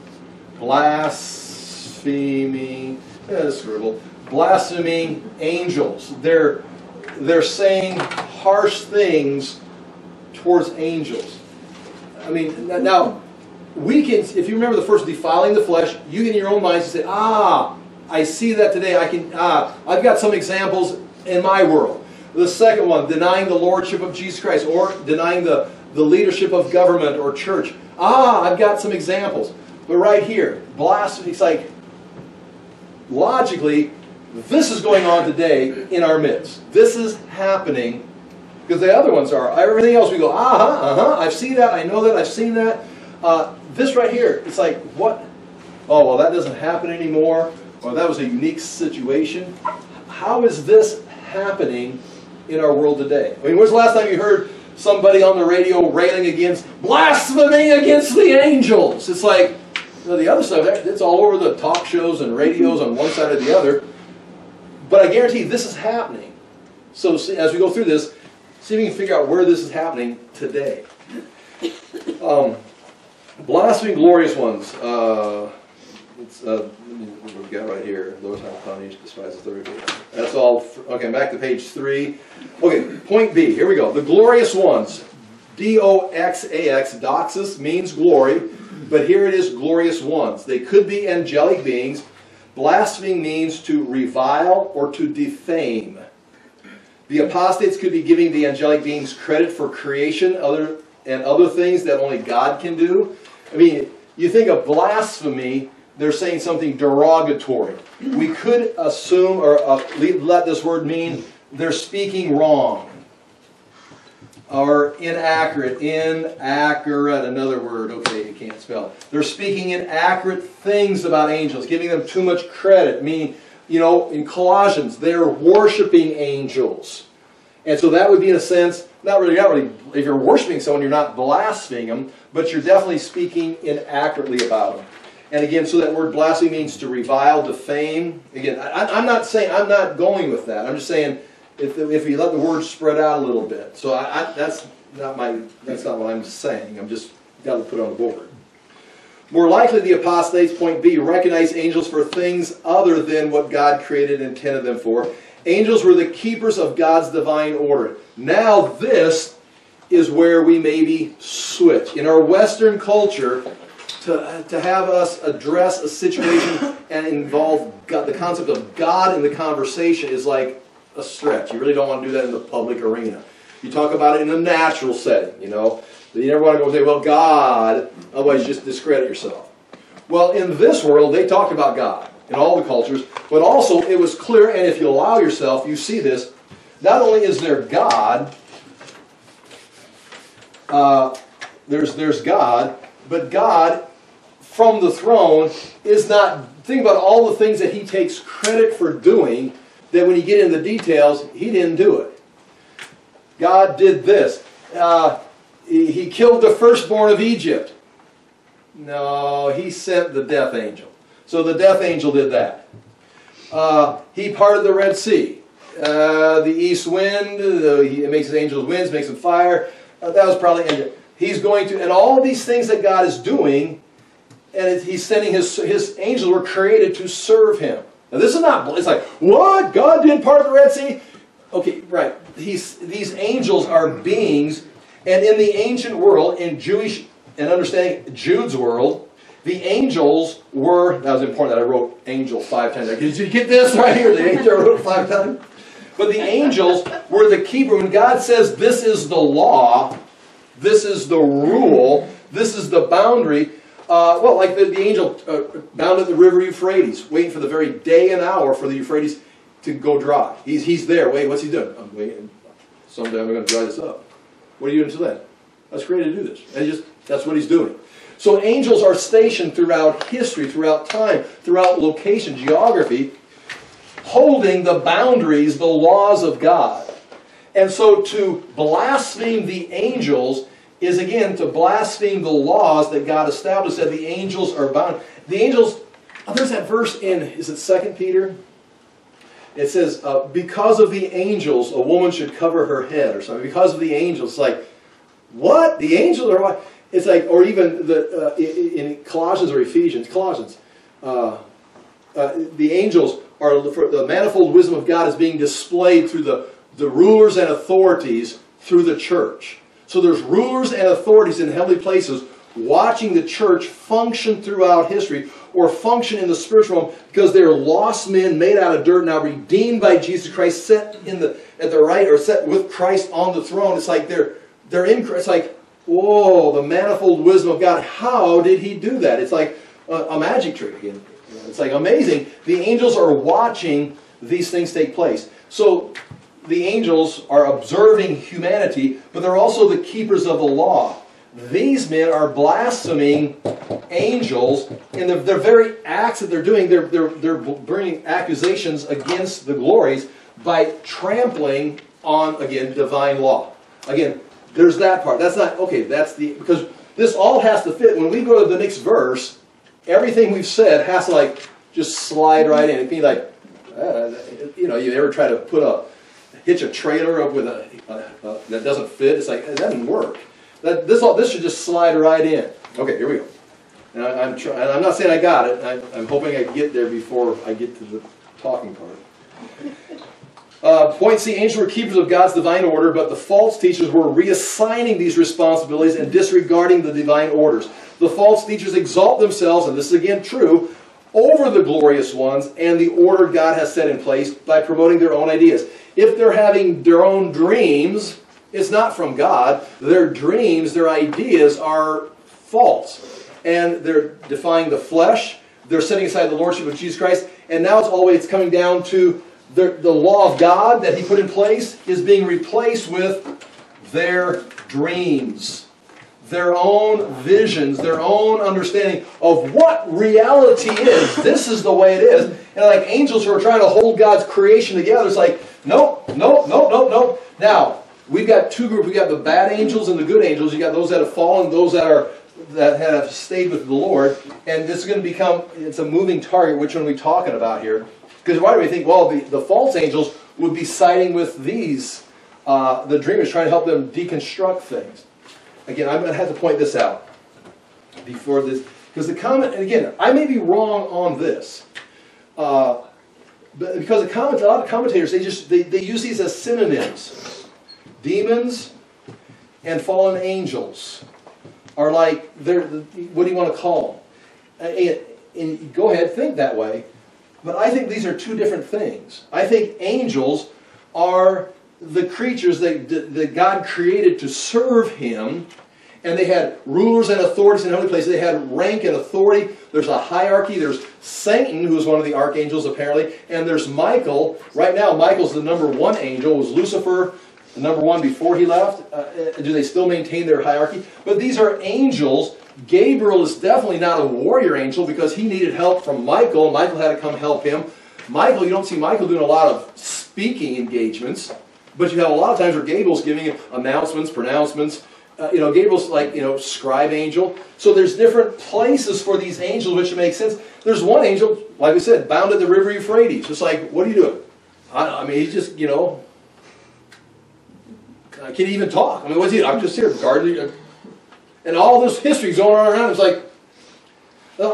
blaspheming, blaspheming angels. They're saying harsh things towards angels. I mean, now, we can, if you remember the first, defiling the flesh, you can in your own minds say, I see that today. I've got some examples in my world. The second one, denying the lordship of Jesus Christ, or denying the leadership of government or church. I've got some examples. But right here, blasphemy, it's like, logically, this is going on today in our midst. This is happening, because the other ones are. Everything else we go, I've seen that, I know that, I've seen that. This right here, it's like, what? Oh, well, that doesn't happen anymore, or that was a unique situation. How is this happening in our world today? I mean, when's the last time you heard somebody on the radio railing against blasphemy against the angels? It's like, the other stuff, it's all over the talk shows and radios on one side or the other. But I guarantee this is happening. So see, as we go through this, see if we can figure out where this is happening today. Blaspheming glorious ones. What we've got right here. Lowest half punished, despises the rebuke. That's all. Okay, back to page 3. Okay, point B. Here we go. The glorious ones. D-O-X-A-X. Doxus means glory, but here it is, glorious ones. They could be angelic beings. Blaspheming means to revile or to defame. The apostates could be giving the angelic beings credit for creation and other things that only God can do. I mean, you think of blasphemy, they're saying something derogatory. We could assume or let this word mean they're speaking wrong. Or inaccurate, another word, okay, you can't spell. They're speaking inaccurate things about angels, giving them too much credit, meaning, in Colossians, they're worshiping angels. And so that would be in a sense, not really, if you're worshiping someone, you're not blaspheming them, but you're definitely speaking inaccurately about them. And again, so that word blaspheme means to revile, defame. Again, I'm not going with that. I'm just saying, if you let the word spread out a little bit. So that's not what I'm saying. I'm just got to put it on the board. More likely, the apostates, point B, recognize angels for things other than what God created and intended them for. Angels were the keepers of God's divine order. Now this is where we maybe switch. In our Western culture, to have us address a situation and involve God, the concept of God in the conversation is like a stretch. You really don't want to do that in the public arena. You talk about it in a natural setting, You never want to go say, well, God, otherwise you just discredit yourself. Well, in this world, they talked about God in all the cultures, but also it was clear, and if you allow yourself, you see this, not only is there God, there's God, but God from the throne is not, think about all the things that he takes credit for doing, that when you get into the details, he didn't do it. God did this. He killed the firstborn of Egypt. No, he sent the death angel. So the death angel did that. He parted the Red Sea. The east wind, he makes his angels winds, makes them fire. That was probably, he's going to, and all these things that God is doing, and he's sending his angels were created to serve him. Now this is not, it's like, what? God didn't part the Red Sea? Okay, right. These angels are beings, and in the ancient world, in Jewish, and understanding Jude's world, the angels were, that was important that I wrote angel 5 times. Did you get this right here? The angel I wrote 5 times. But the angels were the keeper. When God says this is the law, this is the rule, this is the boundary, well, like the angel bound at the river Euphrates, waiting for the very day and hour for the Euphrates to go dry. He's there. Wait, what's he doing? I'm waiting. Someday I'm going to dry this up. What are you doing until then? I was created to do this. And that's what he's doing. So angels are stationed throughout history, throughout time, throughout location, geography, holding the boundaries, the laws of God. And so to blaspheme the angels is, again, to blaspheme the laws that God established, that the angels are bound. The angels, there's that verse in, is it 2 Peter? It says, because of the angels, a woman should cover her head, or something. Because of the angels. It's like, what? The angels are what? It's like, or even in Colossians or Ephesians, Colossians, the angels are, for the manifold wisdom of God is being displayed through the rulers and authorities through the church. So there's rulers and authorities in heavenly places watching the church function throughout history, or function in the spiritual realm, because they're lost men made out of dirt, now redeemed by Jesus Christ, set at the right, or set with Christ on the throne. It's like they're in Christ. It's like, whoa, the manifold wisdom of God. How did he do that? It's like a magic trick again. It's like amazing. The angels are watching these things take place. So the angels are observing humanity, but they're also the keepers of the law. These men are blaspheming angels, and their very acts that they're doing, they're bringing accusations against the glories by trampling on, again, divine law. Again, there's that part. That's not, okay, that's because this all has to fit. When we go to the next verse, everything we've said has to, like, just slide right in. It'd be like, you know, you ever try to hitch a trailer up with that doesn't fit? It's like, it doesn't work. This should just slide right in. Okay, here we go. And I'm not saying I got it. I'm hoping I get there before I get to the talking part. Point C, angels were keepers of God's divine order, but the false teachers were reassigning these responsibilities and disregarding the divine orders. The false teachers exalt themselves, and this is again true, over the glorious ones and the order God has set in place by promoting their own ideas. If they're having their own dreams, it's not from God. Their dreams, their ideas are false. And they're defying the flesh. They're setting aside the lordship of Jesus Christ. And now it's coming down to the law of God that he put in place is being replaced with their dreams, their own visions, their own understanding of what reality is. This is the way it is. And like angels who are trying to hold God's creation together, it's like, nope, nope, nope, nope, nope. Now, we've got two groups. We've got the bad angels and the good angels. You've got those that have fallen, those that have stayed with the Lord. And this is going to become, it's a moving target. Which one are we talking about here? Because why do we think, well, the false angels would be siding with these, the dreamers, trying to help them deconstruct things. Again, I'm going to have to point this out before this. Because the comment, and again, I may be wrong on this. But because a lot of commentators, they use these as synonyms. Demons and fallen angels are like, what do you want to call them? And go ahead, think that way. But I think these are two different things. I think angels are the creatures that God created to serve him. And they had rulers and authorities in heavenly places. They had rank and authority. There's a hierarchy. There's Satan, who is one of the archangels apparently. And there's Michael. Right now, Michael's the number 1 angel. It was Lucifer number one before he left? Do they still maintain their hierarchy? But these are angels. Gabriel is definitely not a warrior angel because he needed help from Michael. Michael had to come help him. Michael, you don't see Michael doing a lot of speaking engagements, but you have a lot of times where Gabriel's giving announcements, pronouncements. Gabriel's like, scribe angel. So there's different places for these angels, which makes sense. There's one angel, like we said, bound at the river Euphrates. Just like, what are you doing? I mean, he's just, I can't even talk. I mean, what's he? I'm just here, guarding. And all this history going on around. It's like, well,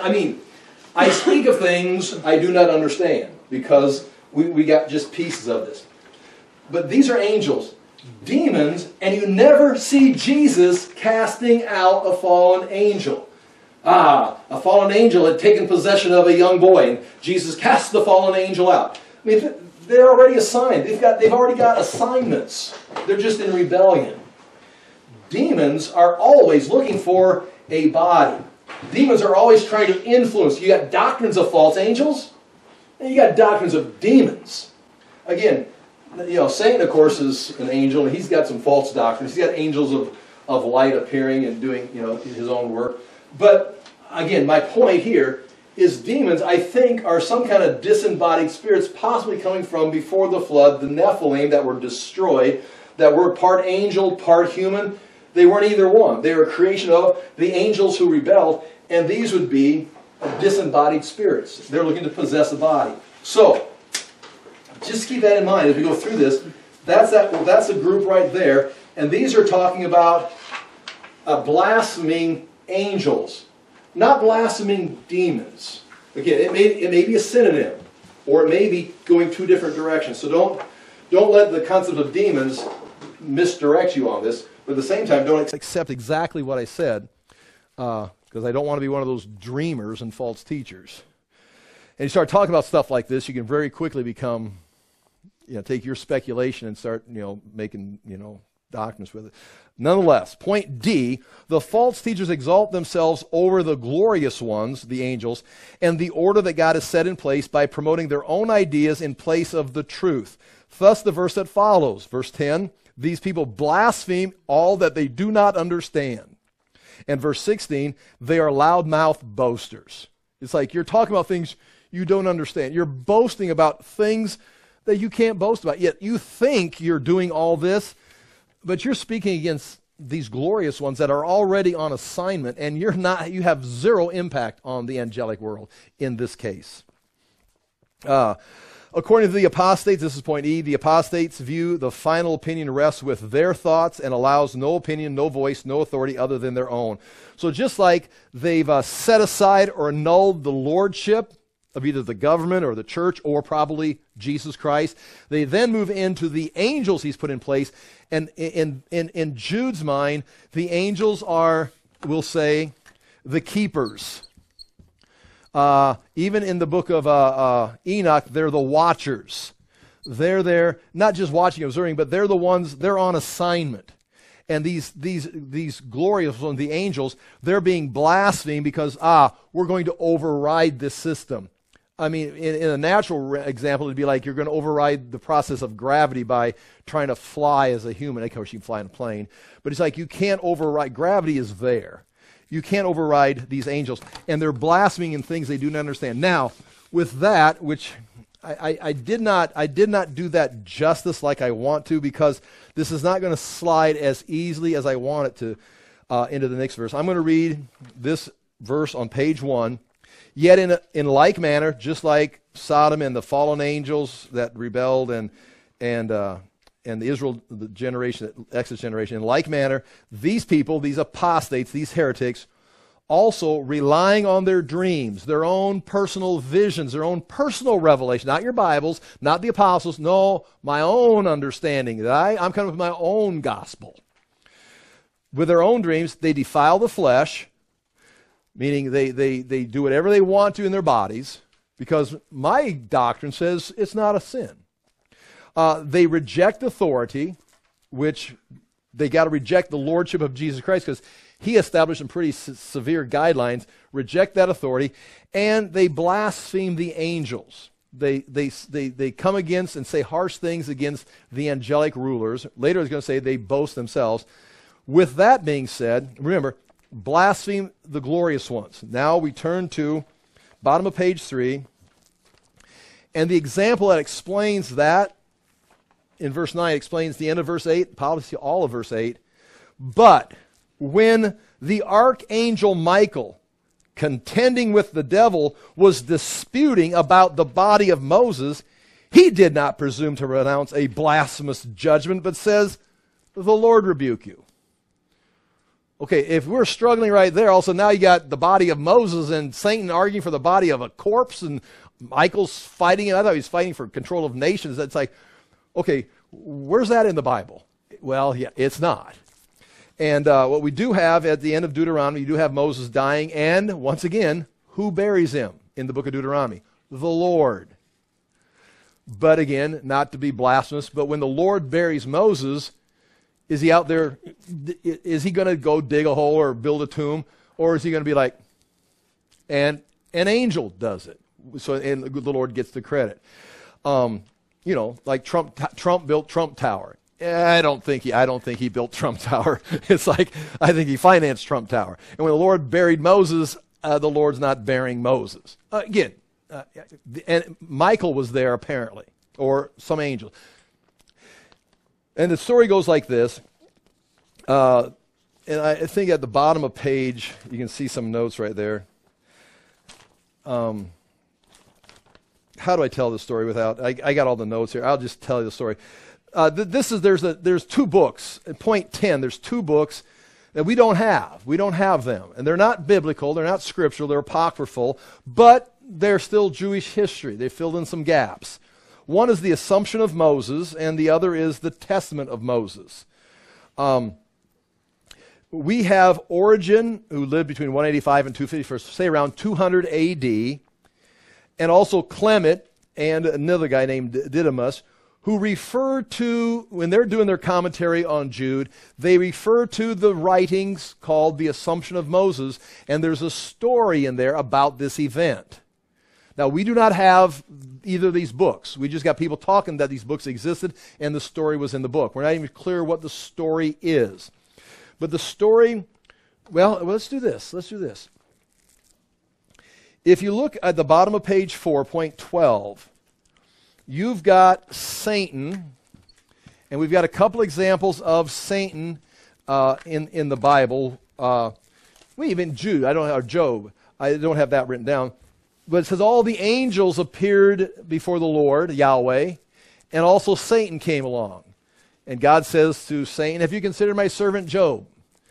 I speak of things I do not understand because we got just pieces of this. But these are angels, demons, and you never see Jesus casting out a fallen angel. A fallen angel had taken possession of a young boy, and Jesus cast the fallen angel out. I mean, they're already assigned. They've already got assignments. They're just in rebellion. Demons are always looking for a body. Demons are always trying to influence. You got doctrines of false angels, and you got doctrines of demons. Again, Satan, of course, is an angel, and he's got some false doctrines. He's got angels of light appearing and doing, his own work. But again, my point here is demons, I think, are some kind of disembodied spirits possibly coming from before the flood, the Nephilim that were destroyed, that were part angel, part human. They weren't either one. They were a creation of the angels who rebelled, and these would be disembodied spirits. They're looking to possess a body. So, just keep that in mind as we go through this. That's a group right there, and these are talking about blaspheming angels, not blaspheming demons. Again, it may be a synonym, or it may be going two different directions. So don't let the concept of demons misdirect you on this. But at the same time, don't accept exactly what I said, because I don't want to be one of those dreamers and false teachers. And you start talking about stuff like this, you can very quickly become, take your speculation and start, making, doctrines with it. Nonetheless, point D, the false teachers exalt themselves over the glorious ones, the angels, and the order that God has set in place by promoting their own ideas in place of the truth. Thus, the verse that follows, verse 10, these people blaspheme all that they do not understand. And verse 16, they are loudmouth boasters. It's like you're talking about things you don't understand. You're boasting about things that you can't boast about. Yet you think you're doing all this, but you're speaking against these glorious ones that are already on assignment, and you have zero impact on the angelic world in this case. According to the apostates, this is point E, the apostates view the final opinion rests with their thoughts and allows no opinion, no voice, no authority other than their own. So just like they've set aside or annulled the lordship of either the government or the church or probably Jesus Christ, they then move into the angels he's put in place. And in Jude's mind, the angels are, we'll say, the keepers. Even in the book of Enoch, they're the watchers. They're there, not just watching, observing, but they're the ones, they're on assignment. And these glorious ones, the angels, they're being blasphemed because, we're going to override this system. I mean, in a natural example, it'd be like you're going to override the process of gravity by trying to fly as a human. Of course, you can fly in a plane. But it's like you can't override, gravity is there. You can't override these angels, and they're blaspheming in things they do not understand. Now, with that, which I did not do that justice like I want to, because this is not going to slide as easily as I want it to into the next verse. I'm going to read this verse on page 1. Yet in like manner, just like Sodom and the fallen angels that rebelled and the Israel, the generation, the Exodus generation, in like manner, these people, these apostates, these heretics, also relying on their dreams, their own personal visions, their own personal revelation, not your Bibles, not the apostles, no, my own understanding, that I'm coming with my own gospel. With their own dreams, they defile the flesh, meaning they do whatever they want to in their bodies, because my doctrine says it's not a sin. They reject authority, which they got to reject the lordship of Jesus Christ because he established some pretty severe guidelines. Reject that authority, and they blaspheme the angels. they come against and say harsh things against the angelic rulers. Later it's going to say they boast themselves. With that being said, remember, blaspheme the glorious ones. Now we turn to bottom of page 3. And the example that explains that in verse 9 explains the end of verse 8, probably all of verse 8. But when the archangel Michael, contending with the devil, was disputing about the body of Moses, he did not presume to pronounce a blasphemous judgment, but says, the Lord rebuke you. Okay, if we're struggling right there, also now you got the body of Moses and Satan arguing for the body of a corpse, and Michael's fighting it. I thought he was fighting for control of nations. It's like, okay, where's that in the Bible? Well, yeah, it's not. And what we do have at the end of Deuteronomy, you do have Moses dying, and once again, who buries him in the book of Deuteronomy? The Lord. But again, not to be blasphemous, but when the Lord buries Moses, is he out there, is he going to go dig a hole or build a tomb? Or is he going to be like, and an angel does it? So, and the Lord gets the credit. Like Trump built Trump Tower. I don't think he built Trump Tower. It's like, I think he financed Trump Tower. And when the Lord buried Moses, the Lord's not burying Moses. And Michael was there apparently, or some angel. And the story goes like this. And I think at the bottom of page, you can see some notes right there. How do I tell the story without? I got all the notes here. I'll just tell you the story. There's 2 books. At point 10, there's 2 books that we don't have. We don't have them. And they're not biblical. They're not scriptural. They're apocryphal. But they're still Jewish history. They filled in some gaps. One is the Assumption of Moses, and the other is the Testament of Moses. We have Origen, who lived between 185 and 250, say around 200 A.D., and also Clement and another guy named Didymus, who refer to, when they're doing their commentary on Jude, they refer to the writings called the Assumption of Moses, and there's a story in there about this event. Now, we do not have either of these books. We just got people talking that these books existed, and the story was in the book. We're not even clear what the story is. But the story, well, let's do this. If you look at the bottom of page 4, point 12, you've got Satan, and we've got a couple examples of Satan in the Bible. Even Jude, Job. I don't have that written down. But it says all the angels appeared before the Lord, Yahweh, and also Satan came along. And God says to Satan, have you considered my servant Job?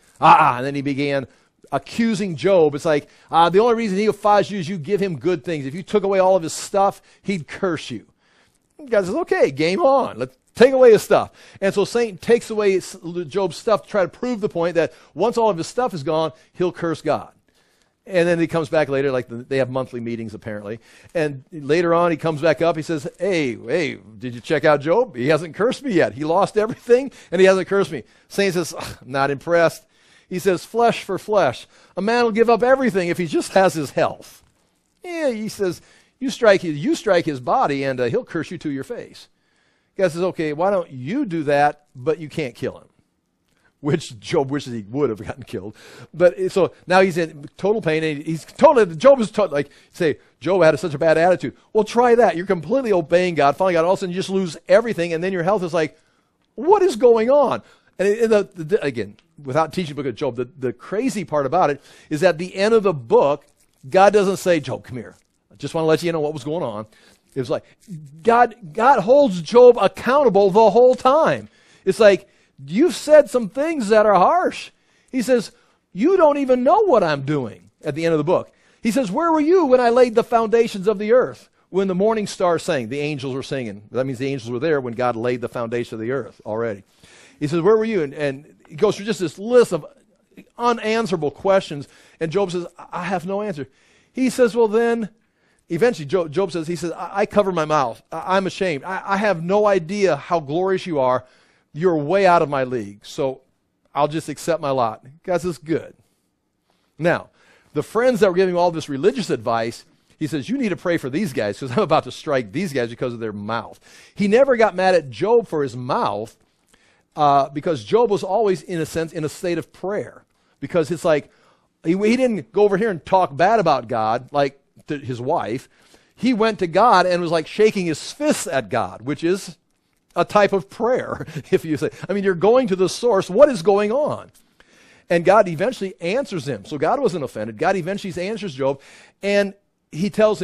And then he began accusing Job. It's like, the only reason he defies you is you give him good things. If you took away all of his stuff, he'd curse you. And God says, okay, game on. Let's take away his stuff. And so Satan takes away Job's stuff to try to prove the point that once all of his stuff is gone, he'll curse God. And then he comes back later, like they have monthly meetings apparently. And later on he comes back up, he says, hey, did you check out Job? He hasn't cursed me yet. He lost everything and he hasn't cursed me. Satan says, I'm not impressed. He says, flesh for flesh. A man will give up everything if he just has his health. Yeah, he says, you strike his body and he'll curse you to your face. God says, okay, why don't you do that, but you can't kill him? Which Job wishes he would have gotten killed. But so now he's in total pain, and Job is like, say, Job had such a bad attitude. Well, try that. You're completely obeying God, following God. All of a sudden you just lose everything, and then your health is like, what is going on? And again, without teaching the book of Job, the crazy part about it is at the end of the book, God doesn't say, Job, come here. I just want to let you know what was going on. It was like, God holds Job accountable the whole time. It's like, you've said some things that are harsh. He says, you don't even know what I'm doing at the end of the book. He says, where were you when I laid the foundations of the earth? When the morning star sang, the angels were singing. That means the angels were there when God laid the foundation of the earth already. He says, where were you? And he goes through just this list of unanswerable questions. And Job says, I have no answer. He says, well then, eventually Job says, I cover my mouth. I'm ashamed. I have no idea how glorious you are. You're way out of my league, so I'll just accept my lot. God says, good. Now, the friends that were giving all this religious advice, He says, you need to pray for these guys because I'm about to strike these guys because of their mouth. He never got mad at Job for his mouth because Job was always, in a sense, in a state of prayer. Because it's like, he didn't go over here and talk bad about God like to his wife. He went to God and was like shaking his fists at God, which is a type of prayer, if you say. I mean, you're going to the source. What is going on? And God eventually answers him. So God wasn't offended. God eventually answers Job, and he tells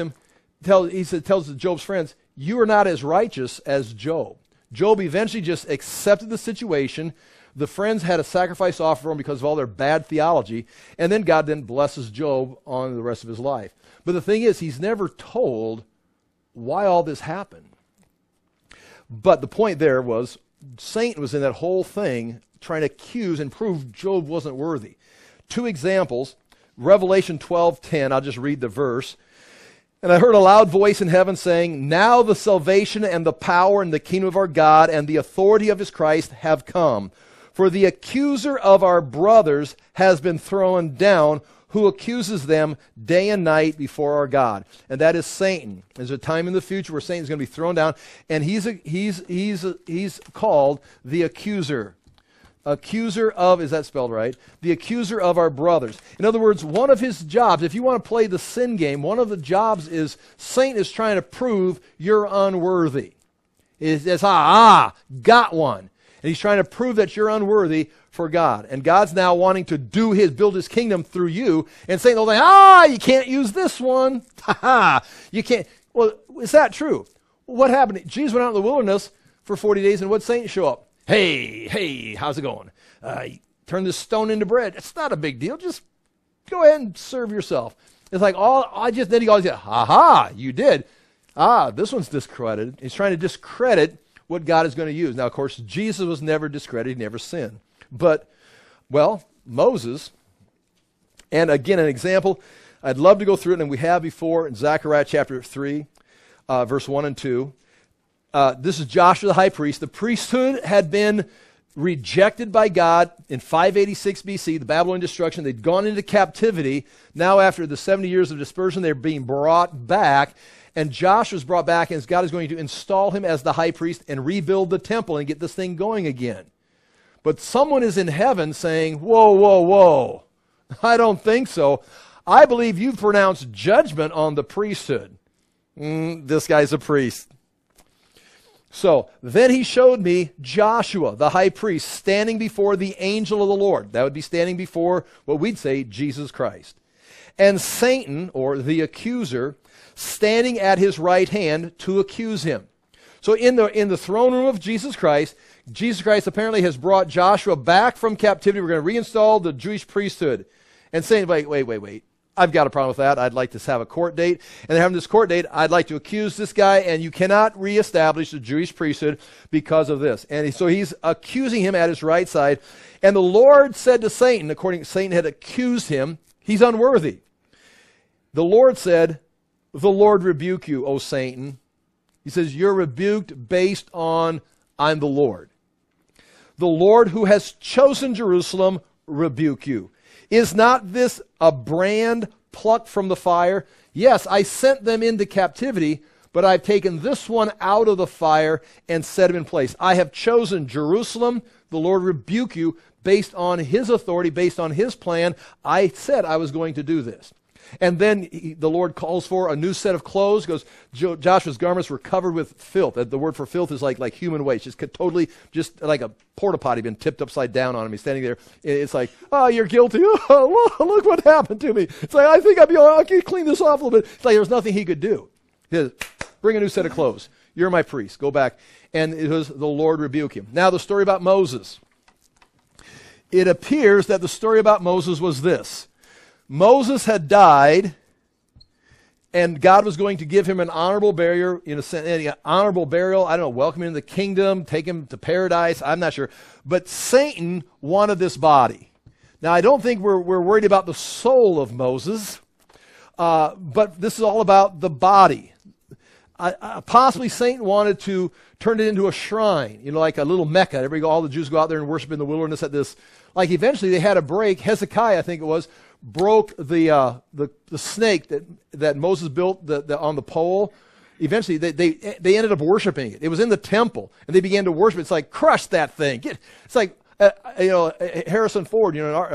Job's friends, you are not as righteous as Job. Job eventually just accepted the situation. The friends had a sacrifice offered for him because of all their bad theology, and then God then blesses Job on the rest of his life. But the thing is, he's never told why all this happened. But the point there was, Satan was in that whole thing trying to accuse and prove Job wasn't worthy. Two examples, Revelation 12:10, I'll just read the verse. And I heard a loud voice in heaven saying, now the salvation and the power and the kingdom of our God and the authority of his Christ have come. For the accuser of our brothers has been thrown down, who accuses them day and night before our God. And that is Satan. There's a time in the future where Satan's going to be thrown down, and he's called the accuser. Accuser of, is that spelled right? The accuser of our brothers. In other words, one of his jobs, if you want to play the sin game, one of the jobs is Satan is trying to prove you're unworthy. It's got one. And he's trying to prove that you're unworthy for God. And God's now wanting to build his kingdom through you. And Satan will say, you can't use this one. You can't. Well, is that true? What happened? Jesus went out in the wilderness for 40 days, and what did Satan show up? Hey, how's it going? Turn this stone into bread. It's not a big deal. Just go ahead and serve yourself. It's like, then he goes, you did. This one's discredited. He's trying to discredit what God is going to use. Now, of course, Jesus was never discredited. He never sinned. But, Moses, and again, an example, I'd love to go through it, and we have before in Zechariah chapter 3, verse 1 and 2. This is Joshua the high priest. The priesthood had been rejected by God in 586 BC, the Babylonian destruction. They'd gone into captivity. Now, after the 70 years of dispersion, they're being brought back. And Joshua's brought back, and God is going to install him as the high priest and rebuild the temple and get this thing going again. But someone is in heaven saying, whoa, I don't think so. I believe you've pronounced judgment on the priesthood. This guy's a priest. So then he showed me Joshua, the high priest, standing before the angel of the Lord. That would be standing before what we'd say Jesus Christ. And Satan, or the accuser, standing at his right hand to accuse him. So in the throne room of Jesus Christ apparently has brought Joshua back from captivity. We're going to reinstall the Jewish priesthood. And saying, wait. I've got a problem with that. I'd like to have a court date. And they're having this court date. I'd like to accuse this guy, and you cannot reestablish the Jewish priesthood because of this. And so he's accusing him at his right side. And the Lord said to Satan, according to Satan had accused him, he's unworthy. The Lord said, the Lord rebuke you, O Satan. He says, you're rebuked based on I'm the Lord. The Lord who has chosen Jerusalem rebuke you. Is not this a brand plucked from the fire? Yes, I sent them into captivity, but I've taken this one out of the fire and set him in place. I have chosen Jerusalem. The Lord rebuke you based on his authority, based on his plan. I said I was going to do this. And then the Lord calls for a new set of clothes. Goes, Joshua's garments were covered with filth. The word for filth is like human waste. Just like a porta potty been tipped upside down on him. He's standing there. It's like, you're guilty. Oh, look what happened to me. It's like, I think I can clean this off a little bit. It's like there's nothing he could do. He says, bring a new set of clothes. You're my priest. Go back. And it was the Lord rebuke him. Now the story about Moses. It appears that the story about Moses was this. Moses had died, and God was going to give him an honorable burial, I don't know, welcome him into the kingdom, take him to paradise, I'm not sure. But Satan wanted this body. Now, I don't think we're worried about the soul of Moses, but this is all about the body. Possibly Satan wanted to turn it into a shrine, like a little Mecca. All the Jews go out there and worship in the wilderness at this. Like eventually they had a break. Hezekiah, I think it was, broke the snake that Moses built on the pole. Eventually, they ended up worshiping it. It was in the temple, and they began to worship it. It's like, crush that thing. It's like, Harrison Ford,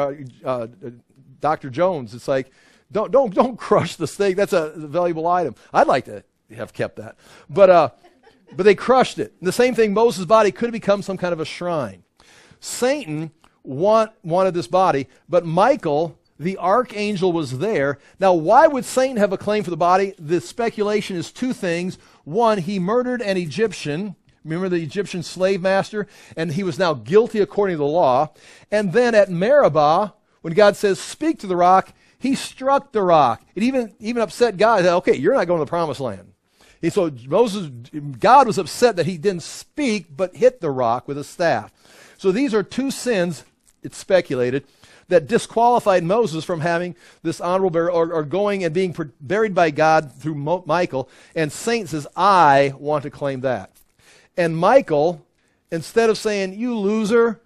Dr. Jones. It's like, don't crush the snake. That's a valuable item. I'd like to have kept that. But they crushed it. And the same thing, Moses' body could have become some kind of a shrine. Satan wanted this body, but Michael, the archangel, was there. Now, why would Satan have a claim for the body? The speculation is two things. One, he murdered an Egyptian. Remember the Egyptian slave master? And he was now guilty according to the law. And then at Meribah, when God says, speak to the rock, he struck the rock. It even upset God. He said, okay, you're not going to the promised land. And so God was upset that he didn't speak, but hit the rock with a staff. So these are two sins, it's speculated, that disqualified Moses from having this honorable burial or going and being buried by God through Michael. And Satan says, I want to claim that. And Michael, instead of saying, you loser,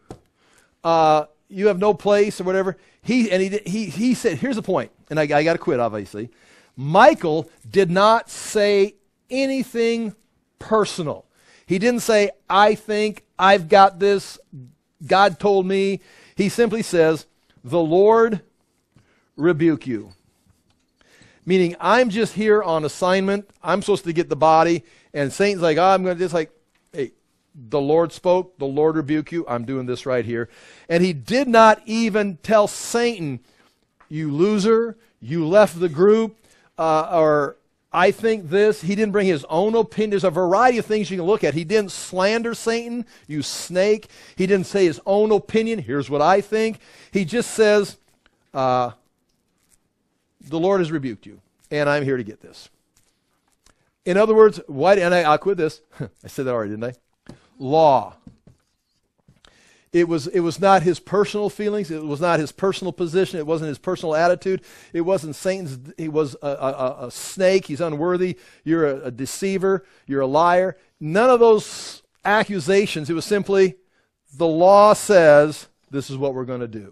you have no place or whatever, he said, here's the point, and I got to quit, obviously. Michael did not say anything personal. He didn't say, I think, I've got this, God told me. He simply says, the Lord rebuke you. Meaning, I'm just here on assignment. I'm supposed to get the body. And Satan's like, I'm going to just like, hey, the Lord spoke, the Lord rebuke you. I'm doing this right here. And he did not even tell Satan, you loser, you left the group, or I think this. He didn't bring his own opinion. There's a variety of things you can look at. He didn't slander Satan, you snake. He didn't say his own opinion. Here's what I think. He just says, the Lord has rebuked you, and I'm here to get this. In other words, I'll quit this. I said that already, didn't I? Law. It was not his personal feelings. It was not his personal position. It wasn't his personal attitude. It wasn't Satan's. He was a snake. He's unworthy. You're a deceiver. You're a liar. None of those accusations. It was simply, the law says this is what we're going to do.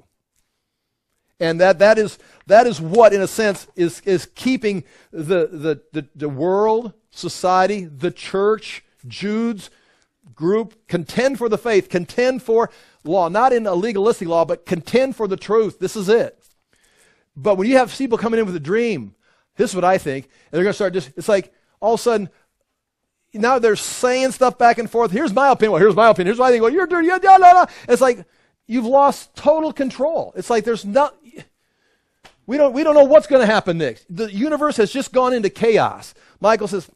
And that is what, in a sense, is keeping the world, society, the church, Jude's group, contend for the faith, contend for law, not in a legalistic law, but contend for the truth. This is it. But when you have people coming in with a dream, this is what I think, and they're going to start it's like all of a sudden, now they're saying stuff back and forth. Here's my opinion. Well, here's my opinion. Here's what I think. Well, you're dirty. It's like you've lost total control. It's like we don't know what's going to happen next. The universe has just gone into chaos. Michael says,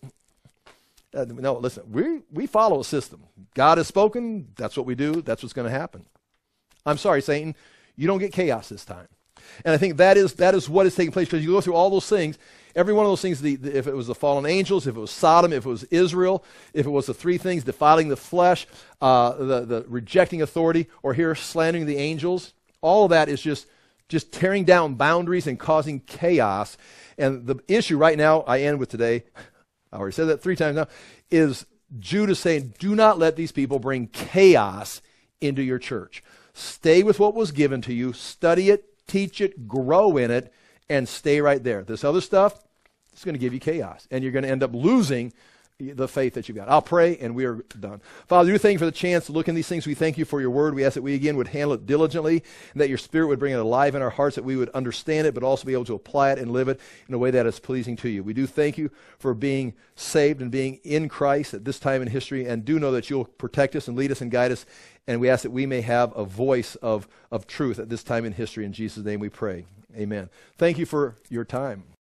no, listen, we follow a system. God has spoken. That's what we do. That's what's going to happen. I'm sorry, Satan. You don't get chaos this time. And I think that is what is taking place, because you go through all those things. Every one of those things, if it was the fallen angels, if it was Sodom, if it was Israel, if it was the three things, defiling the flesh, the rejecting authority, or here slandering the angels, all of that is just tearing down boundaries and causing chaos. And the issue right now, I end with today, I already said that 3 times now, is Jude is saying, do not let these people bring chaos into your church. Stay with what was given to you, study it, teach it, grow in it, and stay right there. This other stuff, it's going to give you chaos, and you're going to end up losing the faith that you've got. I'll pray, and we are done. Father, we thank you for the chance to look in these things. We thank you for your word. We ask that we again would handle it diligently, and that your Spirit would bring it alive in our hearts, that we would understand it, but also be able to apply it and live it in a way that is pleasing to you. We do thank you for being saved and being in Christ at this time in history, and do know that you'll protect us and lead us and guide us, and we ask that we may have a voice of truth at this time in history. In Jesus' name we pray. Amen. Thank you for your time.